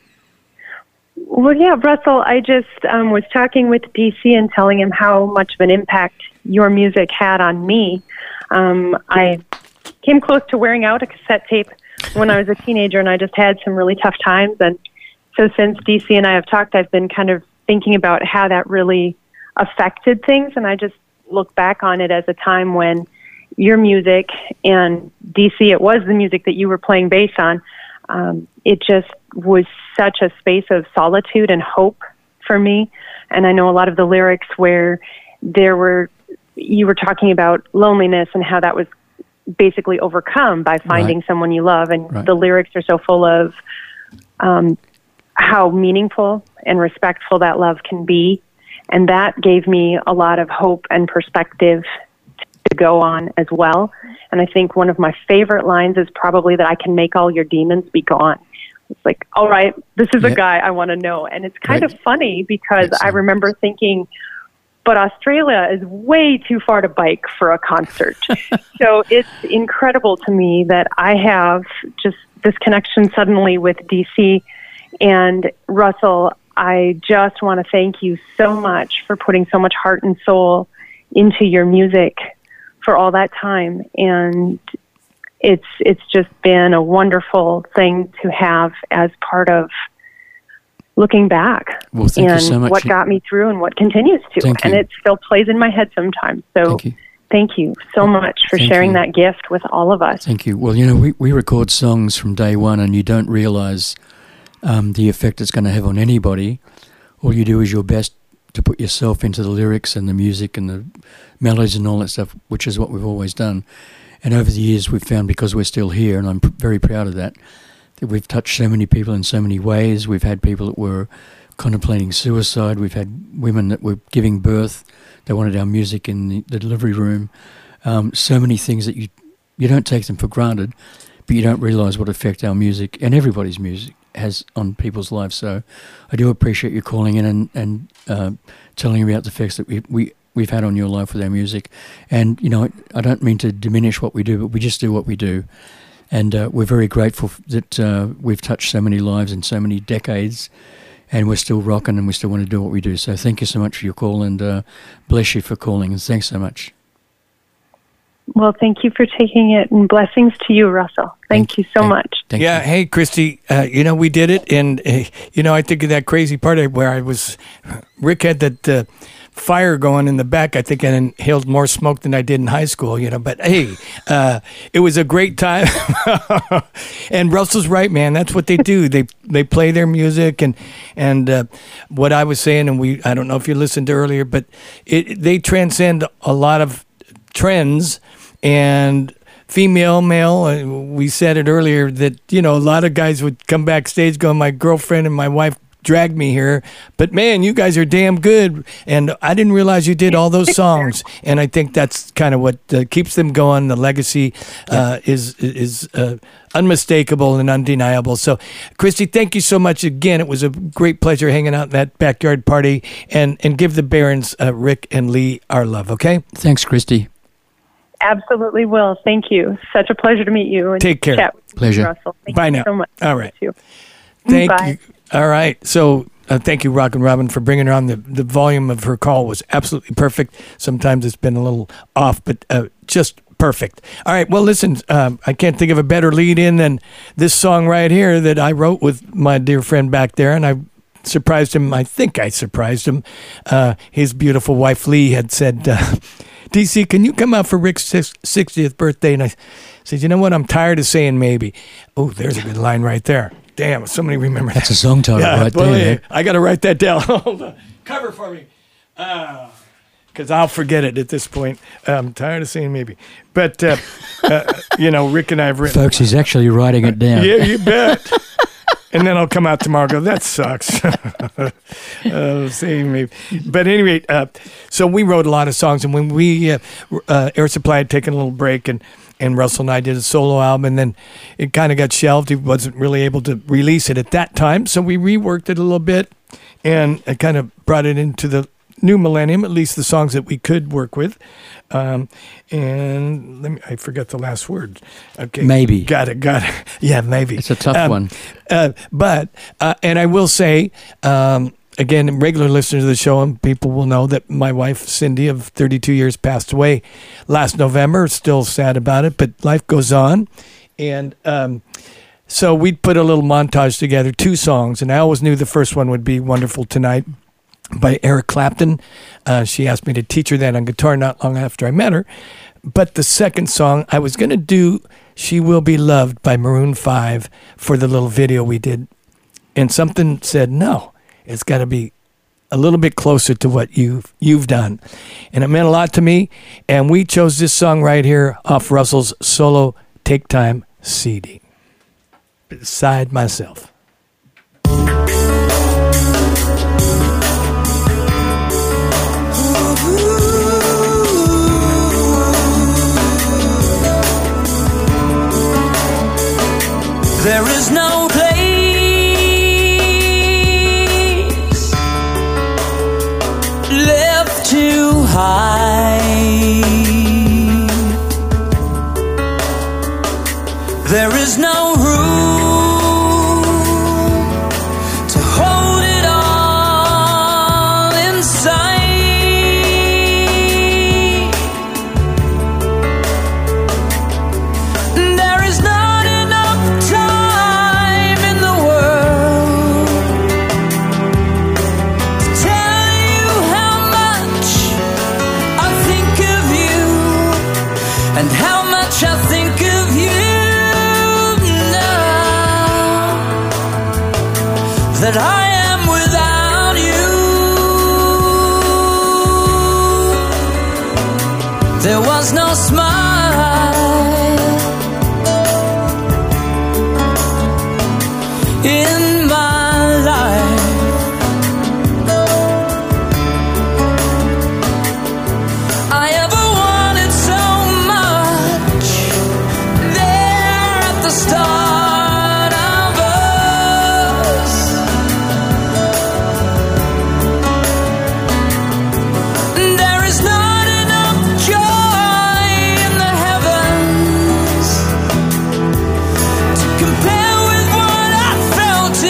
Speaker 5: Well, yeah, Russell, I just um, was talking with D C and telling him how much of an impact your music had on me. Um, I came close to wearing out a cassette tape when I was a teenager, and I just had some really tough times. And so since D C and I have talked, I've been kind of thinking about how that really affected things, and I just look back on it as a time when your music, and D C, it was the music that you were playing bass on, um, it just was such a space of solitude and hope for me. And I know a lot of the lyrics where there were, you were talking about loneliness and how that was basically overcome by finding
Speaker 3: Right.
Speaker 5: someone you love. And
Speaker 3: Right.
Speaker 5: the lyrics are so full of um, how meaningful and respectful that love can be. And that gave me a lot of hope and perspective to go on as well. And I think one of my favorite lines is probably that I can make all your demons be gone. It's like, all right, this is a
Speaker 3: Yep.
Speaker 5: guy I want to know. And it's kind
Speaker 3: Great.
Speaker 5: of funny because I
Speaker 3: Excellent.
Speaker 5: remember thinking, but Australia is way too far to bike for a concert. So it's incredible to me that I have just this connection suddenly with D C. And Russell, I just want to thank you so much for putting so much heart and soul into your music for all that time. And it's it's just been a wonderful thing to have as part of looking back
Speaker 3: Well, thank you
Speaker 5: and
Speaker 3: so much.
Speaker 5: what got me through and what continues to.
Speaker 3: Thank
Speaker 5: And
Speaker 3: you.
Speaker 5: it still plays in my head sometimes. So
Speaker 3: Thank you.
Speaker 5: thank you so much for
Speaker 3: Thank
Speaker 5: sharing
Speaker 3: you.
Speaker 5: that gift with all of us.
Speaker 3: Thank you. Well, you know, we, we record songs from day one, and you don't realize um, the effect it's going to have on anybody. All you do is your best to put yourself into the lyrics and the music and the melodies and all that stuff, which is what we've always done. And over the years, we've found, because we're still here, and I'm pr- very proud of that, that we've touched so many people in so many ways. We've had people that were contemplating suicide. We've had women that were giving birth. They wanted our music in the, the delivery room. Um, so many things that you you don't take them for granted, but you don't realise what effect our music and everybody's music has on people's lives. So I do appreciate you calling in and, and uh, telling me about the effects that we, we, we've had on your life with our music. And, you know, I don't mean to diminish what we do, but we just do what we do. And uh, we're very grateful f- that uh, we've touched so many lives in so many decades, and we're still rocking and we still want to do what we do. So thank you so much for your call, and uh, bless you for calling, and thanks so much.
Speaker 5: Well, thank you for taking it, and blessings to you, Russell. Thank,
Speaker 3: Thank-
Speaker 5: you so
Speaker 3: thank-
Speaker 5: much.
Speaker 3: Thank
Speaker 2: yeah,
Speaker 3: you.
Speaker 2: hey, Christy, uh, you know, we did it. And, uh, you know, I think of that crazy part where I was, Rick had that uh, fire going in the back. I think I inhaled more smoke than I did in high school, you know. But, hey, uh, it was a great time. And Russell's right, man. That's what they do. They they play their music. And, and uh, what I was saying, and we I don't know if you listened earlier, but it, they transcend a lot of trends. And female, male, uh, we said it earlier that, you know, a lot of guys would come backstage going, my girlfriend and my wife dragged me here. But, man, you guys are damn good. And I didn't realize you did all those songs. And I think that's kind of what uh, keeps them going. The legacy uh, is is uh, unmistakable and undeniable. So, Christy, thank you so much again. It was a great pleasure hanging out in that backyard party. And, and give the Barons, uh, Rick and Lee, our love, okay?
Speaker 3: Thanks, Christy.
Speaker 5: Absolutely will. Thank you. Such a pleasure to meet you. And
Speaker 2: Take care.
Speaker 5: Chat with you,
Speaker 3: Pleasure.
Speaker 5: Russell. Thank
Speaker 2: Bye
Speaker 5: you
Speaker 2: now.
Speaker 5: so much.
Speaker 2: All right.
Speaker 5: You too.
Speaker 2: Thank
Speaker 5: Bye.
Speaker 2: you. All right. So uh, thank you, Rock and Robin, for bringing her on. The, the volume of her call was absolutely perfect. Sometimes it's been a little off, but uh, just Perfect. All right. Well, listen, um, I can't think of a better lead in than this song right here that I wrote with my dear friend back there, and I surprised him. I think I surprised him. Uh, his beautiful wife, Lee, had said, uh, D C, can you come out for Rick's sixtieth birthday? And I said, you know what? I'm tired of saying maybe. Oh, there's a good line right there. Damn, somebody remember that.
Speaker 3: That's a song title
Speaker 2: Yeah,
Speaker 3: right
Speaker 2: boy,
Speaker 3: there.
Speaker 2: I got to write that down. Hold on. Cover for me. Because I'll forget it at this point. I'm tired of saying maybe. But, uh, uh, you know, Rick and I have written.
Speaker 3: Folks, he's actually writing it down.
Speaker 2: Yeah, you bet. And then I'll come out tomorrow and go, that sucks. uh, saying maybe. But anyway, uh, so we wrote a lot of songs. And when we, uh, uh, Air Supply had taken a little break, and, and Russell and I did a solo album, and then it kind of got shelved. He wasn't really able to release it at that time. So we reworked it a little bit, and I kind of brought it into the new millennium, at least the songs that we could work with. Um, and let me, I forgot the last word. Okay.
Speaker 3: Maybe.
Speaker 2: Got it, got it. Yeah, maybe.
Speaker 3: It's a tough
Speaker 2: Um,
Speaker 3: one.
Speaker 2: Uh, but, uh, and I will say, um, again, regular listeners of the show, and people will know that my wife, Cindy, of thirty-two years, passed away last November. Still sad about it, but life goes on. And um, so we put a little montage together, two songs, and I always knew the first one would be Wonderful Tonight by Eric Clapton. Uh, she asked me to teach her that on guitar not long after I met her. But the second song, I was going to do She Will Be Loved by Maroon five for the little video we did. And something said, no, it's got to be a little bit closer to what you've, you've done. And it meant a lot to me. And we chose this song right here off Russell's solo Take Time C D. Beside Myself.
Speaker 4: There is no place left to hide. There is no room to hold it all inside. There is not enough time in the world to tell you how much I think of you and how much I think of you now that I am without you. There was no smile in my life. I ever wanted so much there at the start of us. There is not enough joy in the heavens to compare with what I felt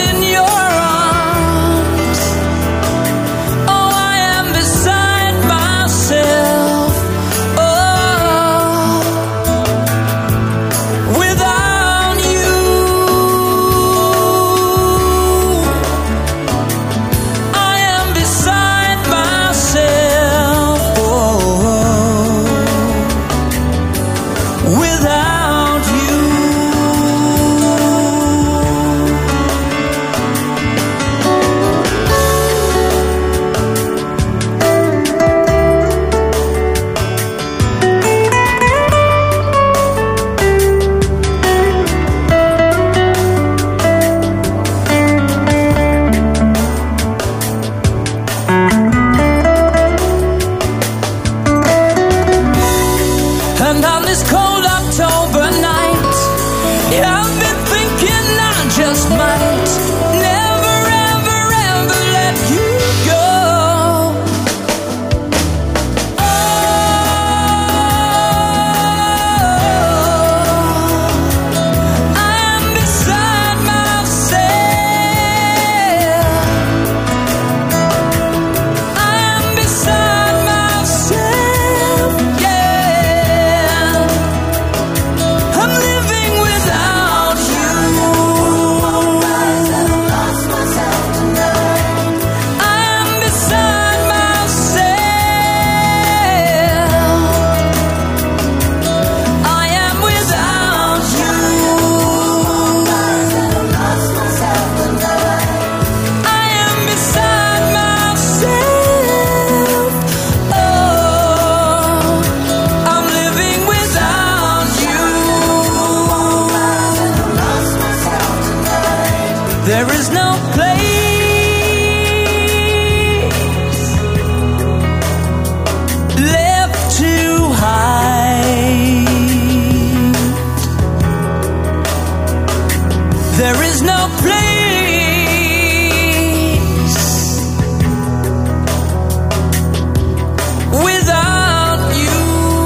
Speaker 4: There is no place left to hide. There is no place without you.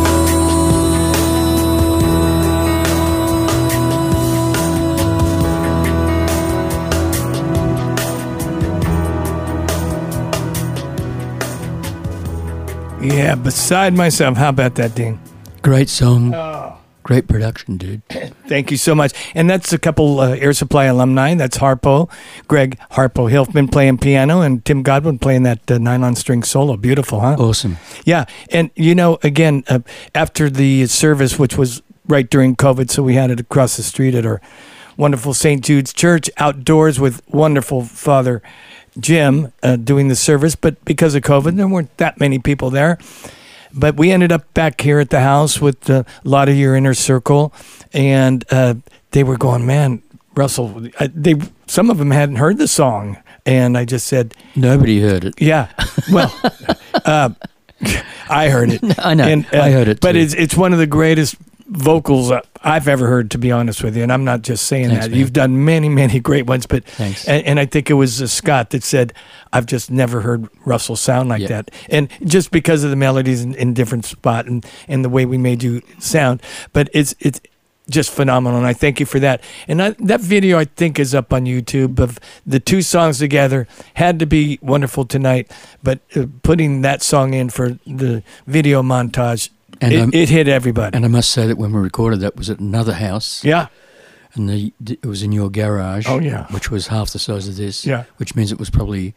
Speaker 2: Yeah, beside myself. How about that, Dean?
Speaker 3: Great song. Great production, dude.
Speaker 2: Thank you so much. And that's a couple uh, Air Supply alumni. That's Harpo, Greg Harpo Hilfman playing piano, and Tim Godwin playing that uh, nylon string solo. Beautiful, huh?
Speaker 3: Awesome.
Speaker 2: Yeah. And, you know, again, uh, after the service, which was right during COVID, so we had it across the street at our wonderful Saint Jude's Church, outdoors with wonderful Father Jim uh, doing the service. But because of COVID, there weren't that many people there. But we ended up back here at the house with uh, a lot of your inner circle, and uh, they were going, man, Russell, I, they some of them hadn't heard the song, and I just said,
Speaker 3: Nobody heard it.
Speaker 2: yeah, well, uh, I heard it.
Speaker 3: I know,
Speaker 2: And, uh,
Speaker 3: I heard it
Speaker 2: But
Speaker 3: too.
Speaker 2: it's it's one of the greatest vocals I've ever heard, to be honest with you, and I'm not just saying
Speaker 3: Thanks,
Speaker 2: that.
Speaker 3: man.
Speaker 2: You've done many, many great ones, but
Speaker 3: Thanks.
Speaker 2: And, and I think it was uh, Scott that said, I've just never heard Russell sound like
Speaker 3: Yeah.
Speaker 2: that. And just because of the melodies in, in different spot and, and the way we made you sound. But it's it's just phenomenal, and I thank you for that. And I, that video, I think, is up on YouTube of the two songs together. Had to be Wonderful Tonight, but uh, putting that song in for the video montage,
Speaker 3: And,
Speaker 2: it,
Speaker 3: um,
Speaker 2: it hit everybody.
Speaker 3: And I must say that when we recorded that was at another house.
Speaker 2: Yeah.
Speaker 3: And the, it was in your garage.
Speaker 2: Oh, yeah.
Speaker 3: Which was half the size of this.
Speaker 2: Yeah.
Speaker 3: Which means it was probably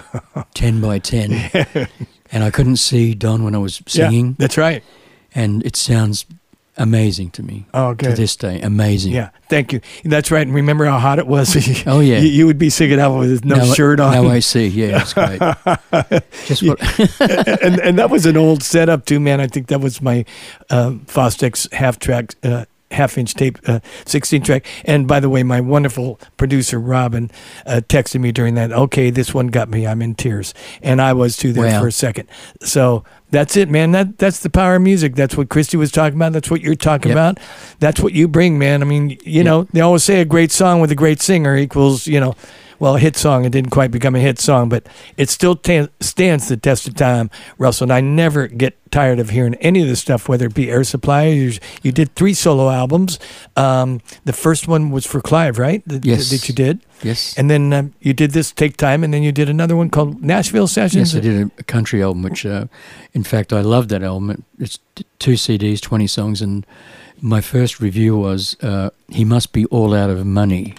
Speaker 3: ten by ten. And I couldn't see Don when I was singing.
Speaker 2: Yeah, that's right.
Speaker 3: And it sounds amazing to me.
Speaker 2: Oh,
Speaker 3: To
Speaker 2: good.
Speaker 3: this day. Amazing.
Speaker 2: Yeah, thank you. That's right. And remember how hot it was?
Speaker 3: Oh, yeah.
Speaker 2: You, you would be singing out with no
Speaker 3: Now I-
Speaker 2: shirt on.
Speaker 3: Now I see. Yeah, it's great. Just what,
Speaker 2: and and that was an old setup too, man. I think that was my uh, Fostex half track, uh, half inch tape, uh, sixteen track. And by the way, my wonderful producer Robin uh, texted me during that. Okay, this one got me. I'm in tears, and I was too there
Speaker 3: Wow.
Speaker 2: for a second. So that's it, man. That that's the power of music. That's what Christy was talking about. That's what you're talking
Speaker 3: Yep.
Speaker 2: about. That's what you bring, man. I mean, you know, they always say a great song with a great singer equals, you know. Well, a hit song, it didn't quite become a hit song, but it still ta- stands the test of time, Russell. And I never get tired of hearing any of this stuff, whether it be Air Supply. You, you did three solo albums. Um, the first one was for Clive, right? That,
Speaker 3: Yes.
Speaker 2: That you did.
Speaker 3: yes.
Speaker 2: And then um, you did this Take Time, and then you did another one called Nashville Sessions.
Speaker 3: Yes, I did a, a country album, which, uh, in fact, I love that album. It- It's t- two C Ds, twenty songs, and my first review was, uh, he must be all out of money.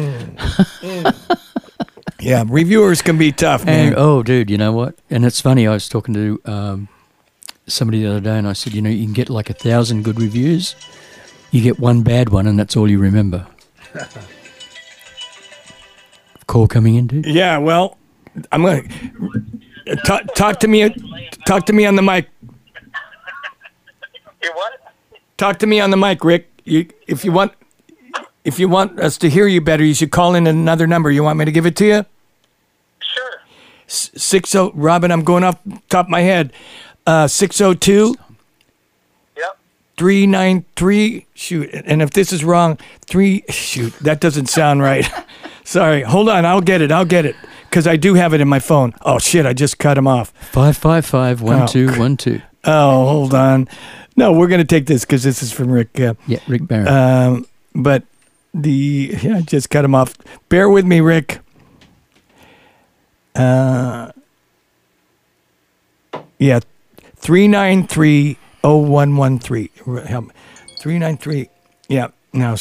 Speaker 2: Yeah, reviewers can be tough, man.
Speaker 3: And, oh, dude, you know what? And it's funny, I was talking to um, somebody the other day, and I said, you know, you can get like a thousand good reviews. You get one bad one, and that's all you remember. Call coming in, dude?
Speaker 2: Yeah, well, I'm going to talk, talk to me. Talk to me on the mic.
Speaker 6: You what?
Speaker 2: Talk to me on the mic, Rick. You, if you want, if you want us to hear you better, you should call in another number. You want me to give it to you?
Speaker 6: Sure.
Speaker 2: Six oh. Robin, I'm going off the top of my head. Uh, six oh two
Speaker 6: Yep.
Speaker 2: three nine three. Shoot, and if this is wrong, three. Shoot, that doesn't sound right. Sorry. Hold on. I'll get it. I'll get it because I do have it in my phone. Oh shit! I just cut him off.
Speaker 3: Five five five one
Speaker 2: Oh,
Speaker 3: two one two.
Speaker 2: Oh, hold on. No, we're gonna take this because this is from Rick. Uh,
Speaker 3: Yeah, Rick Barrett.
Speaker 2: Um, but the yeah, I just cut him off. Bear with me, Rick. Uh, yeah, three nine three oh one one three. Three nine three. Yeah. Now,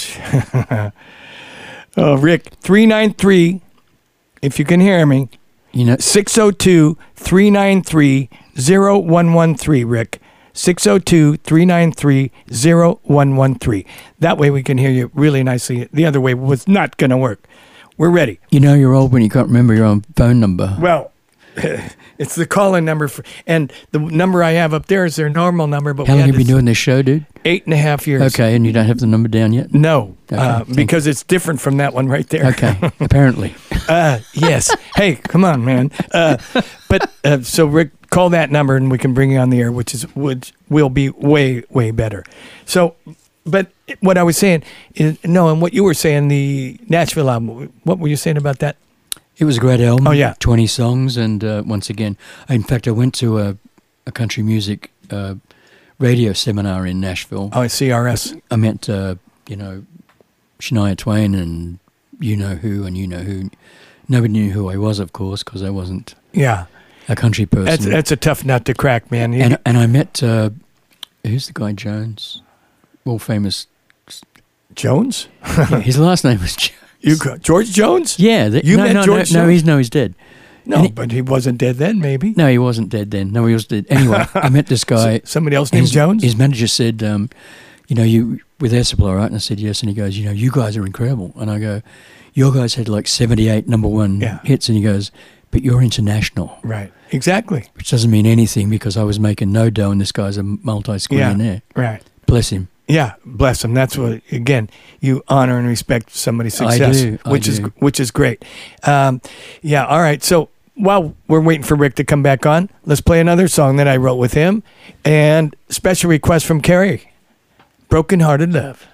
Speaker 2: oh, Rick, three nine three. If you can hear me,
Speaker 3: you know,
Speaker 2: six oh two three nine three oh one one three. Rick. six oh two three nine three oh one one three. That way we can hear you really nicely. The other way was not going to work. We're ready.
Speaker 3: you know you're old when you can't remember your own phone number.
Speaker 2: Well, It's the call-in number, for, and the number I have up there is their normal number. But
Speaker 3: How
Speaker 2: we
Speaker 3: long
Speaker 2: had
Speaker 3: have you
Speaker 2: to-
Speaker 3: been doing this show, dude?
Speaker 2: Eight and a half years.
Speaker 3: Okay, and you don't have the number down yet?
Speaker 2: No,
Speaker 3: Okay,
Speaker 2: uh,
Speaker 3: thank
Speaker 2: because it's different from that one right there.
Speaker 3: Okay, apparently.
Speaker 2: Uh, yes. Hey, come on, man. Uh, but uh, so Rick, call that number and we can bring you on the air, which is which will be way way better. So, but what I was saying is no, and what you were saying, the Nashville album. What were you saying about that?
Speaker 3: It was a great album.
Speaker 2: Oh, yeah.
Speaker 3: twenty songs, and uh, once again, in fact, I went to a, a country music uh, radio seminar in Nashville.
Speaker 2: Oh, C R S.
Speaker 3: I met, uh, you know, Shania Twain and You Know Who and You Know Who. Nobody knew who I was, of course, because I wasn't
Speaker 2: Yeah,
Speaker 3: a country person.
Speaker 2: that's that's a tough nut to crack, man. You-
Speaker 3: and and I met uh, who's the guy Jones, all famous.
Speaker 2: Jones.
Speaker 3: Yeah, his last name was Jones.
Speaker 2: You go- George Jones?
Speaker 3: Yeah, the,
Speaker 2: You
Speaker 3: no,
Speaker 2: met
Speaker 3: no,
Speaker 2: George
Speaker 3: no, no,
Speaker 2: Jones?
Speaker 3: he's no, he's dead.
Speaker 2: No,
Speaker 3: And he-
Speaker 2: but he wasn't dead then. Maybe.
Speaker 3: No, he wasn't dead then. No, he was dead. Anyway, I met this guy.
Speaker 2: Somebody else named
Speaker 3: his,
Speaker 2: Jones.
Speaker 3: His manager said, um, "You know, you with Air Supply, right?" And I said, "Yes." And he goes, "You know, you guys are incredible." And I go, "Your guys had like seventy-eight number one
Speaker 2: Yeah.
Speaker 3: hits." And he goes, "But you're international."
Speaker 2: Right. Exactly.
Speaker 3: Which doesn't mean anything because I was making no dough and this guy's a multi-squillionaire.
Speaker 2: Right.
Speaker 3: Bless him.
Speaker 2: Yeah, bless him. That's what, again, you honor and respect somebody's
Speaker 3: I
Speaker 2: success,
Speaker 3: do, I
Speaker 2: which is
Speaker 3: do.
Speaker 2: which is great. Um, yeah, all right. So while we're waiting for Rick to come back on, let's play another song that I wrote with him, and special request from Carrie, "Broken Hearted Love."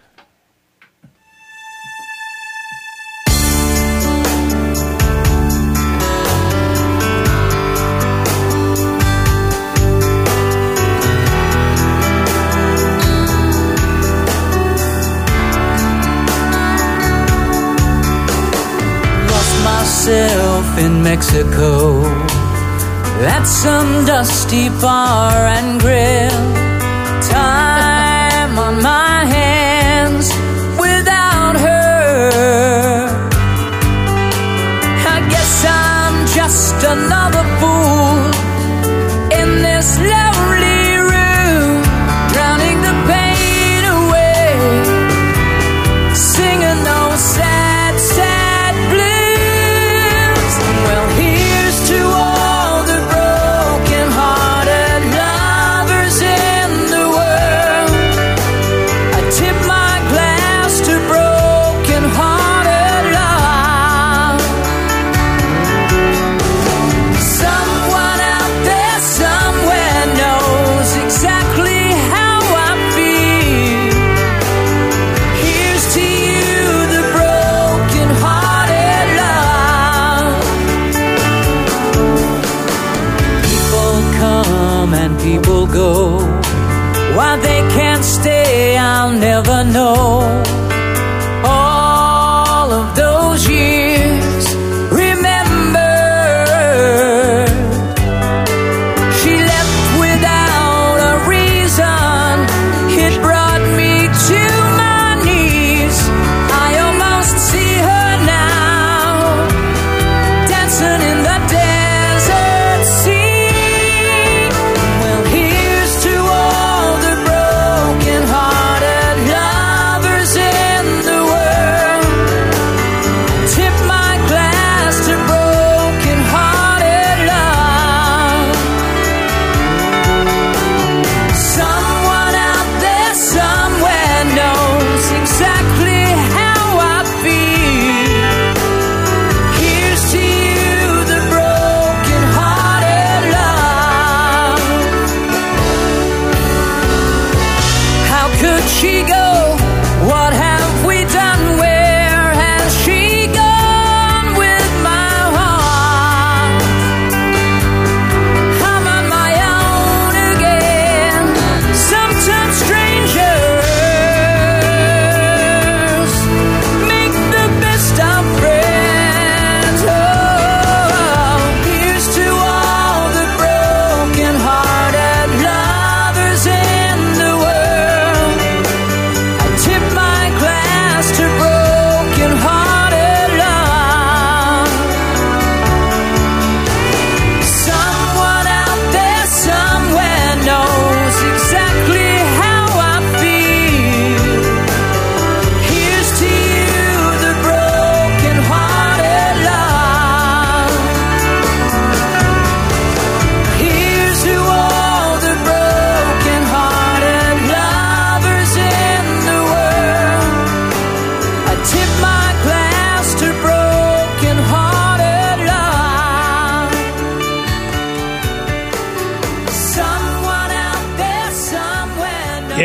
Speaker 4: Lost myself in Mexico at some dusty bar and grill. Time on my hands without her. I guess I'm just another fool in this lonely room, drowning the pain away, singing those sad, sad blues. Well, here's to all the broken-hearted lovers in the world.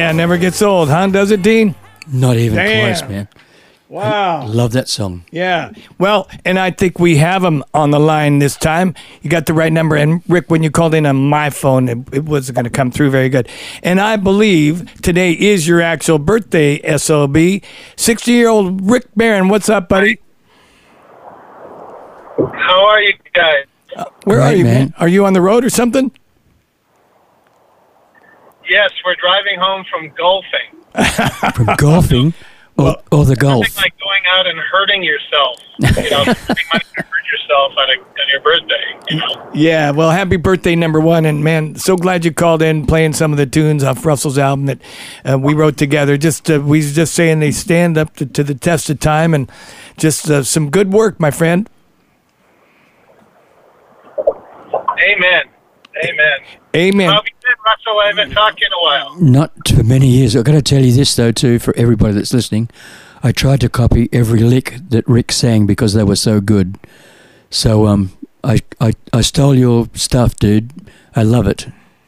Speaker 2: Yeah, never gets old, huh? Does it, Dean?
Speaker 3: Not even
Speaker 2: Damn.
Speaker 3: close, man.
Speaker 2: Wow.
Speaker 3: Love that song.
Speaker 2: Yeah. Well, and I think we have him on the line this time. You got the right number. And Rick, when you called in on my phone, it, it wasn't going to come through very good. And I believe today is your actual birthday, S O B. sixty-year-old Rick Barron. What's up, buddy?
Speaker 6: How are you guys?
Speaker 2: Where
Speaker 3: Right,
Speaker 2: are you,
Speaker 3: man.
Speaker 2: man? Are you on the road or something?
Speaker 6: Yes, we're driving home from golfing.
Speaker 3: From golfing or, or the golf.
Speaker 6: It's like going out and hurting yourself. You know, spending money to hurt yourself on, a, on your birthday. You know?
Speaker 2: Yeah, well, happy birthday, number one. And, man, so glad you called in playing some of the tunes off Russell's album that uh, we wrote together. Just uh, we was just saying they stand up to, to the test of time, and just uh, some good work, my friend.
Speaker 6: Amen. Amen.
Speaker 2: Amen.
Speaker 6: How have you been, Russell? I haven't talked to you in a while.
Speaker 3: Not for many years. I've got to tell you this, though, too, for everybody that's listening. I tried to copy every lick that Rick sang because they were so good. So um, I, I, I stole your stuff, dude. I love it.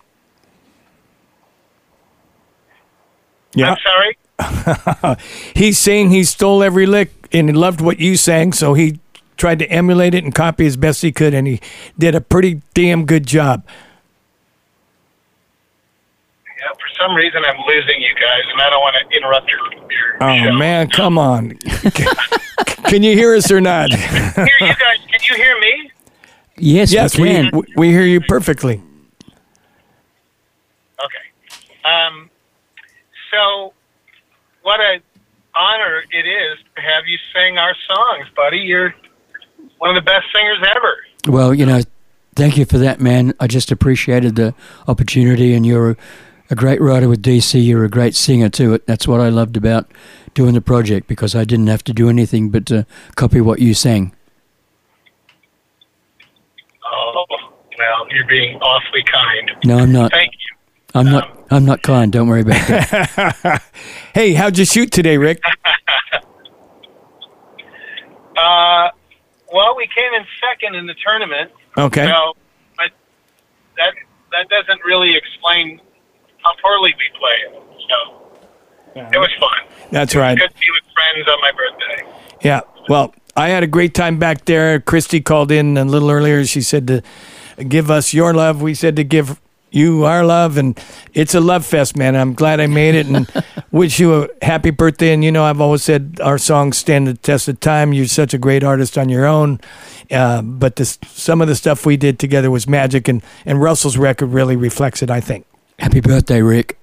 Speaker 2: Yeah.
Speaker 6: I'm sorry?
Speaker 2: He's saying he stole every lick and he loved what you sang, so he tried to emulate it and copy as best he could, and he did a pretty damn good job.
Speaker 6: Yeah, for some reason I'm losing you guys, and I don't want to interrupt your, your
Speaker 2: Oh,
Speaker 6: show.
Speaker 2: man, come on. Can you hear us or not?
Speaker 6: Hear you guys. Can you hear me?
Speaker 3: Yes,
Speaker 2: Yes,
Speaker 3: we
Speaker 2: we,
Speaker 3: can.
Speaker 2: we hear you perfectly.
Speaker 6: Okay. Um, so, what an honor it is to have you sing our songs, buddy. You're one of the best singers ever.
Speaker 3: Well, you know, thank you for that, man. I just appreciated the opportunity, and you're a, a great writer with D C. You're a great singer, too. That's what I loved about doing the project, because I didn't have to do anything but uh, copy what you sang.
Speaker 6: Oh, well, you're being awfully kind.
Speaker 3: No, I'm not.
Speaker 6: Thank you.
Speaker 3: I'm not. I'm not kind. Don't worry about that.
Speaker 2: Hey, how'd you shoot today, Rick?
Speaker 6: Uh, well, we came in second in the tournament.
Speaker 2: Okay.
Speaker 6: So, but that that doesn't really explain how poorly we played. So, it was fun.
Speaker 2: That's
Speaker 6: It was
Speaker 2: right.
Speaker 6: good to be with friends on my birthday.
Speaker 2: Yeah. Well, I had a great time back there. Christy called in a little earlier. She said to give us your love. We said to give you our love, and it's a love fest, man. I'm glad I made it, and wish you a happy birthday. And you know, I've always said our songs stand the test of time. You're such a great artist on your own, uh, but this, some of the stuff we did together was magic, and, and Russell's record really reflects it, I think.
Speaker 3: Happy birthday, Rick.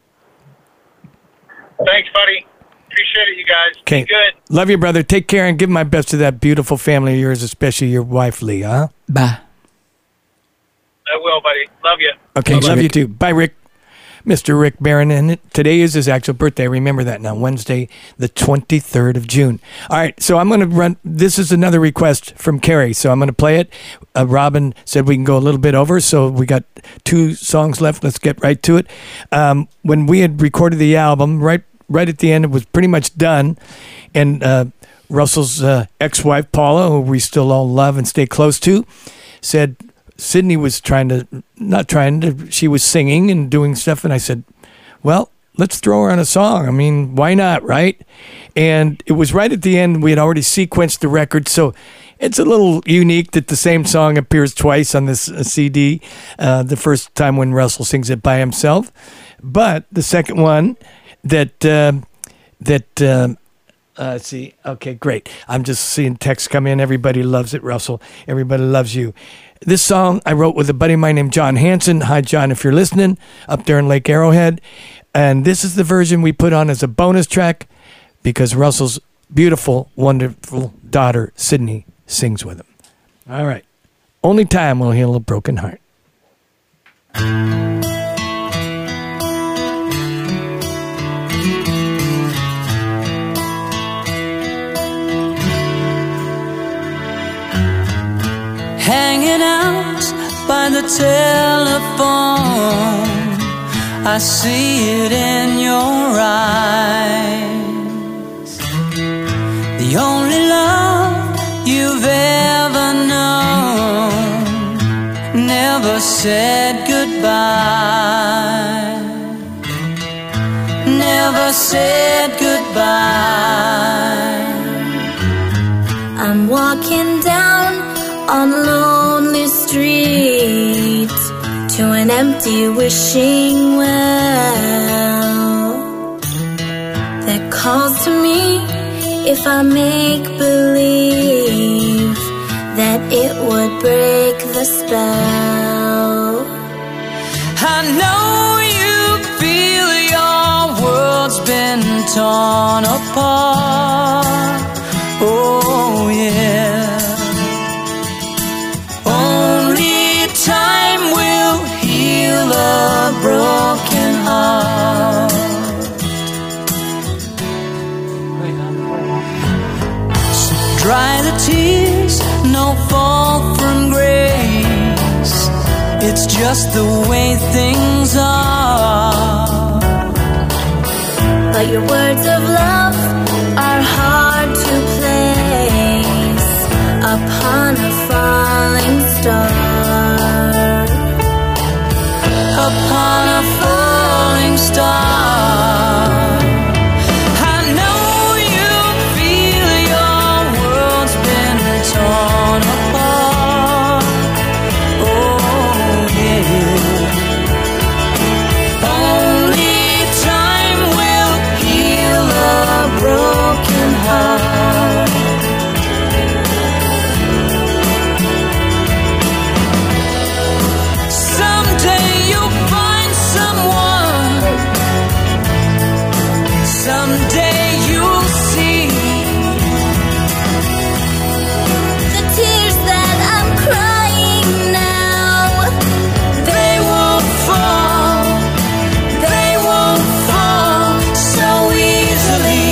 Speaker 6: Thanks, buddy. Appreciate it, you guys.
Speaker 2: Okay.
Speaker 6: Be good.
Speaker 2: Love you, brother. Take care, and give my best to that beautiful family of yours, especially your wife, Leah. Huh?
Speaker 3: Bye.
Speaker 6: I will, buddy. Love you.
Speaker 2: Okay,
Speaker 3: Thanks,
Speaker 2: love
Speaker 3: Rick.
Speaker 2: you too. Bye, Rick. Mister Rick Barron, and it- today is his actual birthday. Remember that now, Wednesday, the twenty-third of June. All right, so I'm going to run. This is another request from Carrie, so I'm going to play it. Uh, Robin said we can go a little bit over, so we got two songs left. Let's get right to it. Um, when we had recorded the album, right, right at the end, it was pretty much done, and uh, Russell's uh, ex-wife Paula, who we still all love and stay close to, said Sydney was trying to, not trying to, she was singing and doing stuff. And I said, well, let's throw her on a song. I mean, why not, right? And it was right at the end. We had already sequenced the record. So it's a little unique that the same song appears twice on this uh, C D. Uh, the first time when Russell sings it by himself. But the second one that, uh, that, uh, Uh, let's see. Okay, great. I'm just seeing text come in. Everybody loves it, Russell. Everybody loves you. This song I wrote with a buddy of mine named John Hanson. Hi, John, if you're listening, up there in Lake Arrowhead. And this is the version we put on as a bonus track because Russell's beautiful, wonderful daughter, Sydney, sings with him. All right. Only time will heal a broken heart.
Speaker 4: Hanging out by the telephone, I see it in your eyes. The only love you've ever known never said goodbye. never said goodbye. I'm walking down on a lonely street to an empty wishing well that calls to me if I make believe that it would break the spell. I know you feel your world's been torn apart. Oh yeah. Only time will heal a broken heart. So dry the tears, no fall from grace. It's just the way things are. But your words of love are hard to place upon a falling star. Upon a falling star. I know you feel your world's been torn apart. Oh yeah. Only time will heal a broken heart. Someday you'll find someone. Someday you'll see the tears that I'm crying now. They won't fall. They won't fall so easily.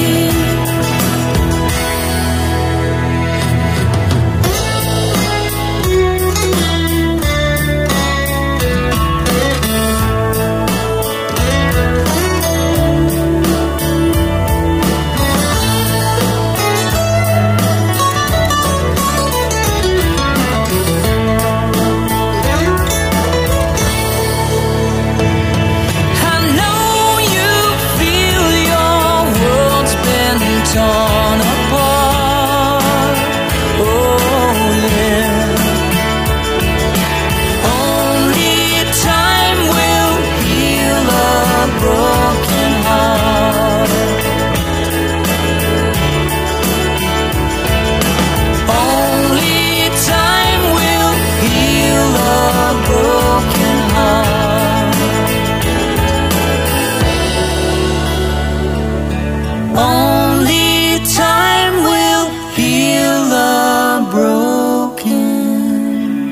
Speaker 4: I know you feel your world's been torn apart. Oh yeah. Only time will heal a broken heart. Only time will heal a broken heart. Only time will heal a broken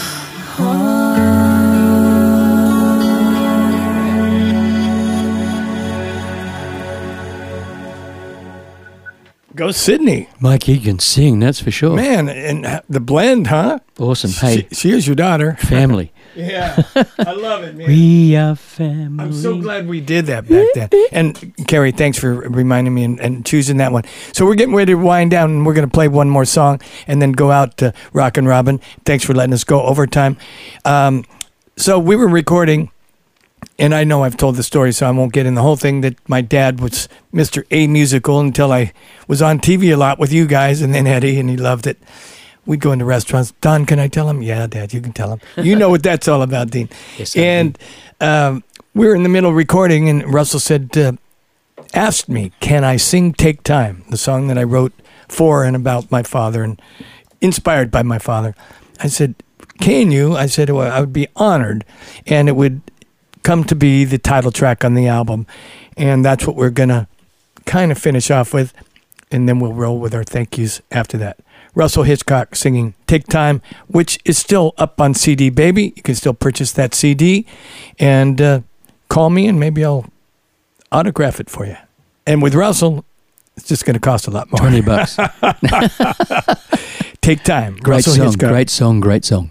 Speaker 2: Go Sydney.
Speaker 3: Mike Egan sing, that's for sure.
Speaker 2: Man, and uh, the blend, huh?
Speaker 3: Awesome. Hey,
Speaker 2: She, she is your daughter.
Speaker 3: family.
Speaker 2: Yeah. I love it, man.
Speaker 3: We are family.
Speaker 2: I'm so glad we did that back then. And Carrie, thanks for reminding me and, and choosing that one. So we're getting ready to wind down, and we're going to play one more song and then go out to Rockin' Robin. Thanks for letting us go overtime. Um, so we were recording, and I know I've told the story, so I won't get in the whole thing, that my dad was Mister A Musical until I was on T V a lot with you guys, and then Eddie, and he loved it. We'd go into restaurants. Don, can I tell him? Yeah, Dad, you can tell him. You know what that's all about, Dean.
Speaker 3: Yes, I
Speaker 2: and um, we were in the middle of recording, and Russell said, uh, asked me, can I sing Take Time, the song that I wrote for and about my father and inspired by my father. I said, can you? I said, well, I would be honored, and it would come to be the title track on the album. And that's what we're going to kind of finish off with, and then we'll roll with our thank yous after that. Russell Hitchcock singing Take Time, which is still up on C D, baby. You can still purchase that C D, and uh, call me, and maybe I'll autograph it for you. And with Russell, it's just going to cost a lot more.
Speaker 3: twenty bucks.
Speaker 2: Take Time.
Speaker 3: Great
Speaker 2: Russell
Speaker 3: song,
Speaker 2: Hitchcock.
Speaker 3: great song, great song.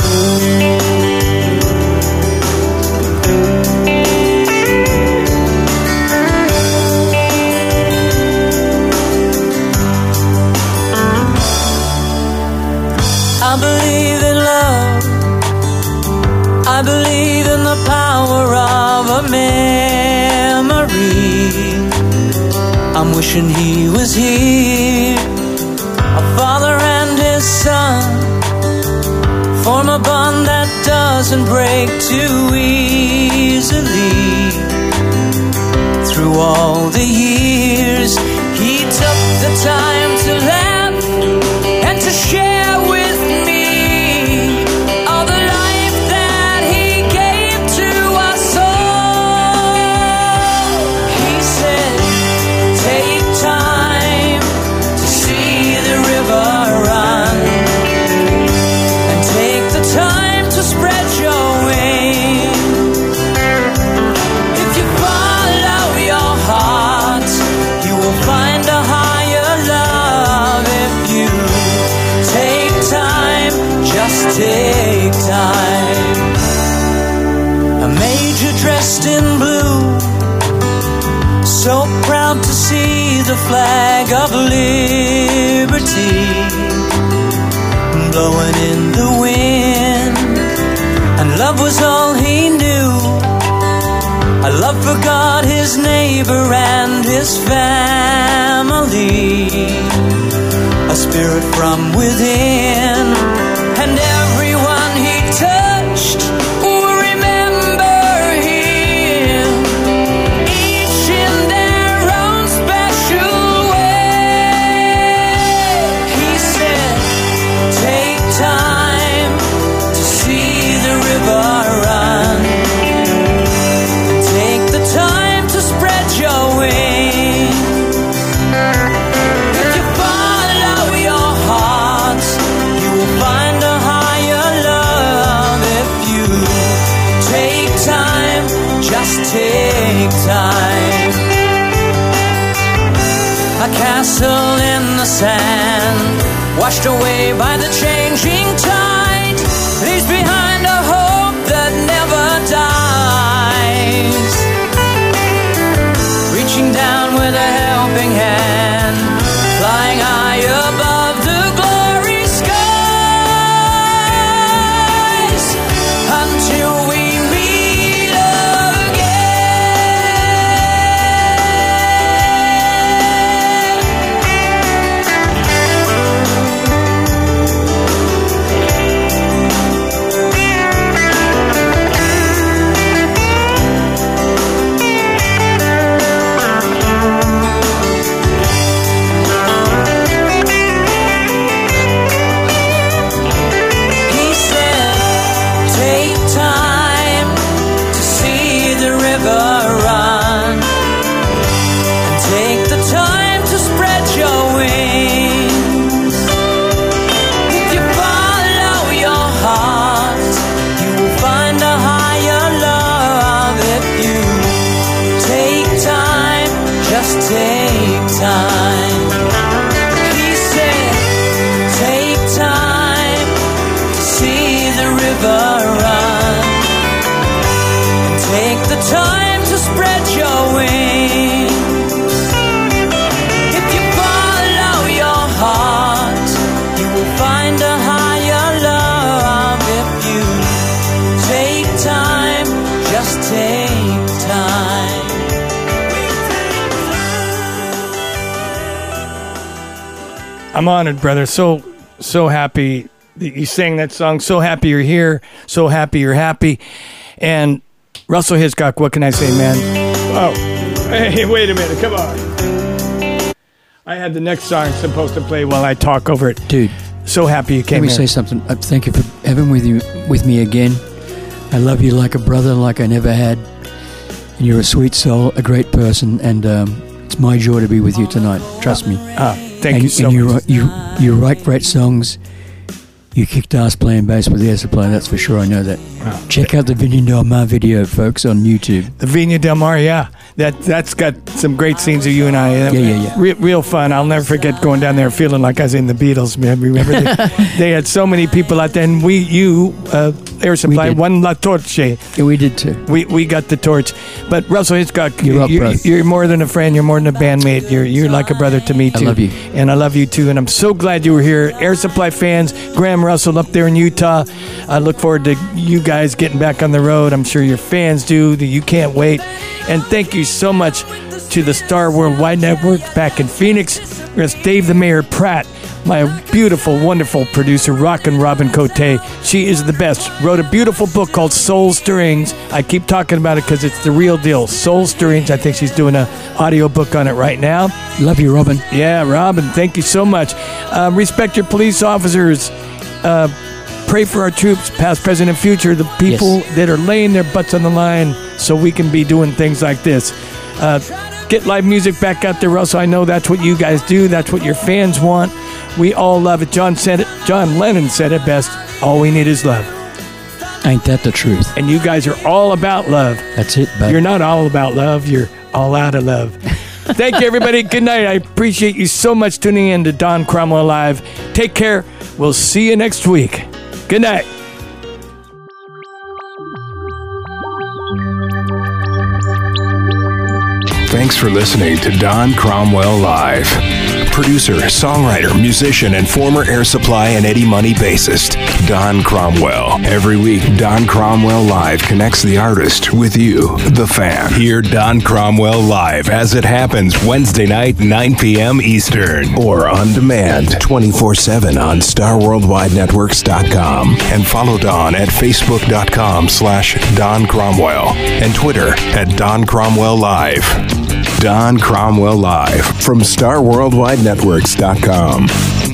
Speaker 4: I believe in love. I believe in the power of a memory.
Speaker 7: I'm wishing he was here. A father and his son form a bond that doesn't break too easily. Through all the years, he took the time to laugh and to share with me all the life that he gave to us all. He said, take time to see the river run, and take the time to spread your wings. If you follow your heart, you will find a higher love. If you take time, just take time. A major dressed in blue, so proud to see the flag of liberty blowing in the wind, and love was all he knew. A love for God, his neighbor, and his family. A spirit from within, and everyone he touched will remember him, each in their own special way. He said, take time to see the river run, take the time to spread your wings. If you follow your heart, you will find a higher love. If you take time, just take time. A castle in the sand, washed away by the changing tide, leaves behind a hope that never dies. Reaching down with a helping hand, flying high above the glory skies, until we meet He said, take time to see the river run, and take the time to spread your wings. If you follow your heart, you will find a higher love. If you take time, just take time. He said, take time to see the river run, and take the time to spread your wings. If you follow your heart, you will find a higher love. If you take time, just take time.
Speaker 2: I'm honored, brother. So, so happy that you sang that song. So happy you're here. So happy you're happy. And Russell Hiscock, what can I say, man? Oh, hey, wait a minute. Come on. I had the next song supposed to play while I talk over it.
Speaker 3: Dude,
Speaker 2: So happy you
Speaker 3: let
Speaker 2: came
Speaker 3: me
Speaker 2: here.
Speaker 3: say something. Uh, thank you for having with you with me again. I love you like a brother, like I never had. And you're a sweet soul, a great person, and um, it's my joy to be with you tonight. Trust me.
Speaker 2: Ah, thank
Speaker 3: and,
Speaker 2: you so
Speaker 3: and you,
Speaker 2: much.
Speaker 3: write- you you write great songs. You kicked ass playing bass with Air Supply, that's for sure. I know that.
Speaker 2: Wow.
Speaker 3: Check out the Vinny Del Mar video, folks, on YouTube.
Speaker 2: The Viña Del Mar, yeah. That, that's got some great scenes of you and I.
Speaker 3: Yeah, yeah, yeah.
Speaker 2: Re- real fun. I'll never forget going down there feeling like I was in the Beatles, man. Remember they, they had so many people out there, and we, you, uh, Air Supply,
Speaker 3: did.
Speaker 2: won La Torche.
Speaker 3: Yeah, we did too.
Speaker 2: We we got the torch. But Russell Hiscock,
Speaker 3: You're up,
Speaker 2: you're,
Speaker 3: bro.
Speaker 2: you're more than a friend. You're more than a bandmate. You're you're like a brother to me,
Speaker 3: I
Speaker 2: too.
Speaker 3: love you.
Speaker 2: And I love you, too. And I'm so glad you were here. Air Supply fans, Graham Russell up there in Utah. I look forward to you guys getting back on the road. I'm sure your fans do. That you can't wait. And thank you so much, to the Star Worldwide Network back in Phoenix. There's Dave the Mayor Pratt, my beautiful, wonderful producer, Rockin' Robin Cote. She is the best. Wrote a beautiful book called Soul Stirrings. I keep talking about it because it's the real deal. Soul Stirrings. I think she's doing an audio book on it right now.
Speaker 3: Love you, Robin.
Speaker 2: Yeah, Robin, thank you so much. Uh, respect your police officers. Uh, pray for our troops, past, present, and future, the people
Speaker 3: Yes.
Speaker 2: that are laying their butts on the line so we can be doing things like this. Uh, get live music back out there, Russell. I know that's what you guys do. That's what your fans want. We all love it. John said it. John Lennon said it best. All we need is love.
Speaker 3: Ain't that the truth?
Speaker 2: And you guys are all about love.
Speaker 3: That's it, bud.
Speaker 2: You're not all about love. You're all out of love. Thank you, everybody. Good night. I appreciate you so much tuning in to Don Cromwell Live. Take care. We'll see you next week. Good night.
Speaker 1: Thanks for listening to Don Cromwell Live. Producer, songwriter, musician, and former Air Supply and Eddie Money bassist, Don Cromwell. Every week, Don Cromwell Live connects the artist with you, the fan. Hear Don Cromwell Live as it happens Wednesday night, nine p.m. Eastern. Or on demand, twenty-four seven on star worldwide networks dot com. And follow Don at facebook.com slash Don Cromwell and Twitter at Don Cromwell Live. Don Cromwell Live from star worldwide networks dot com.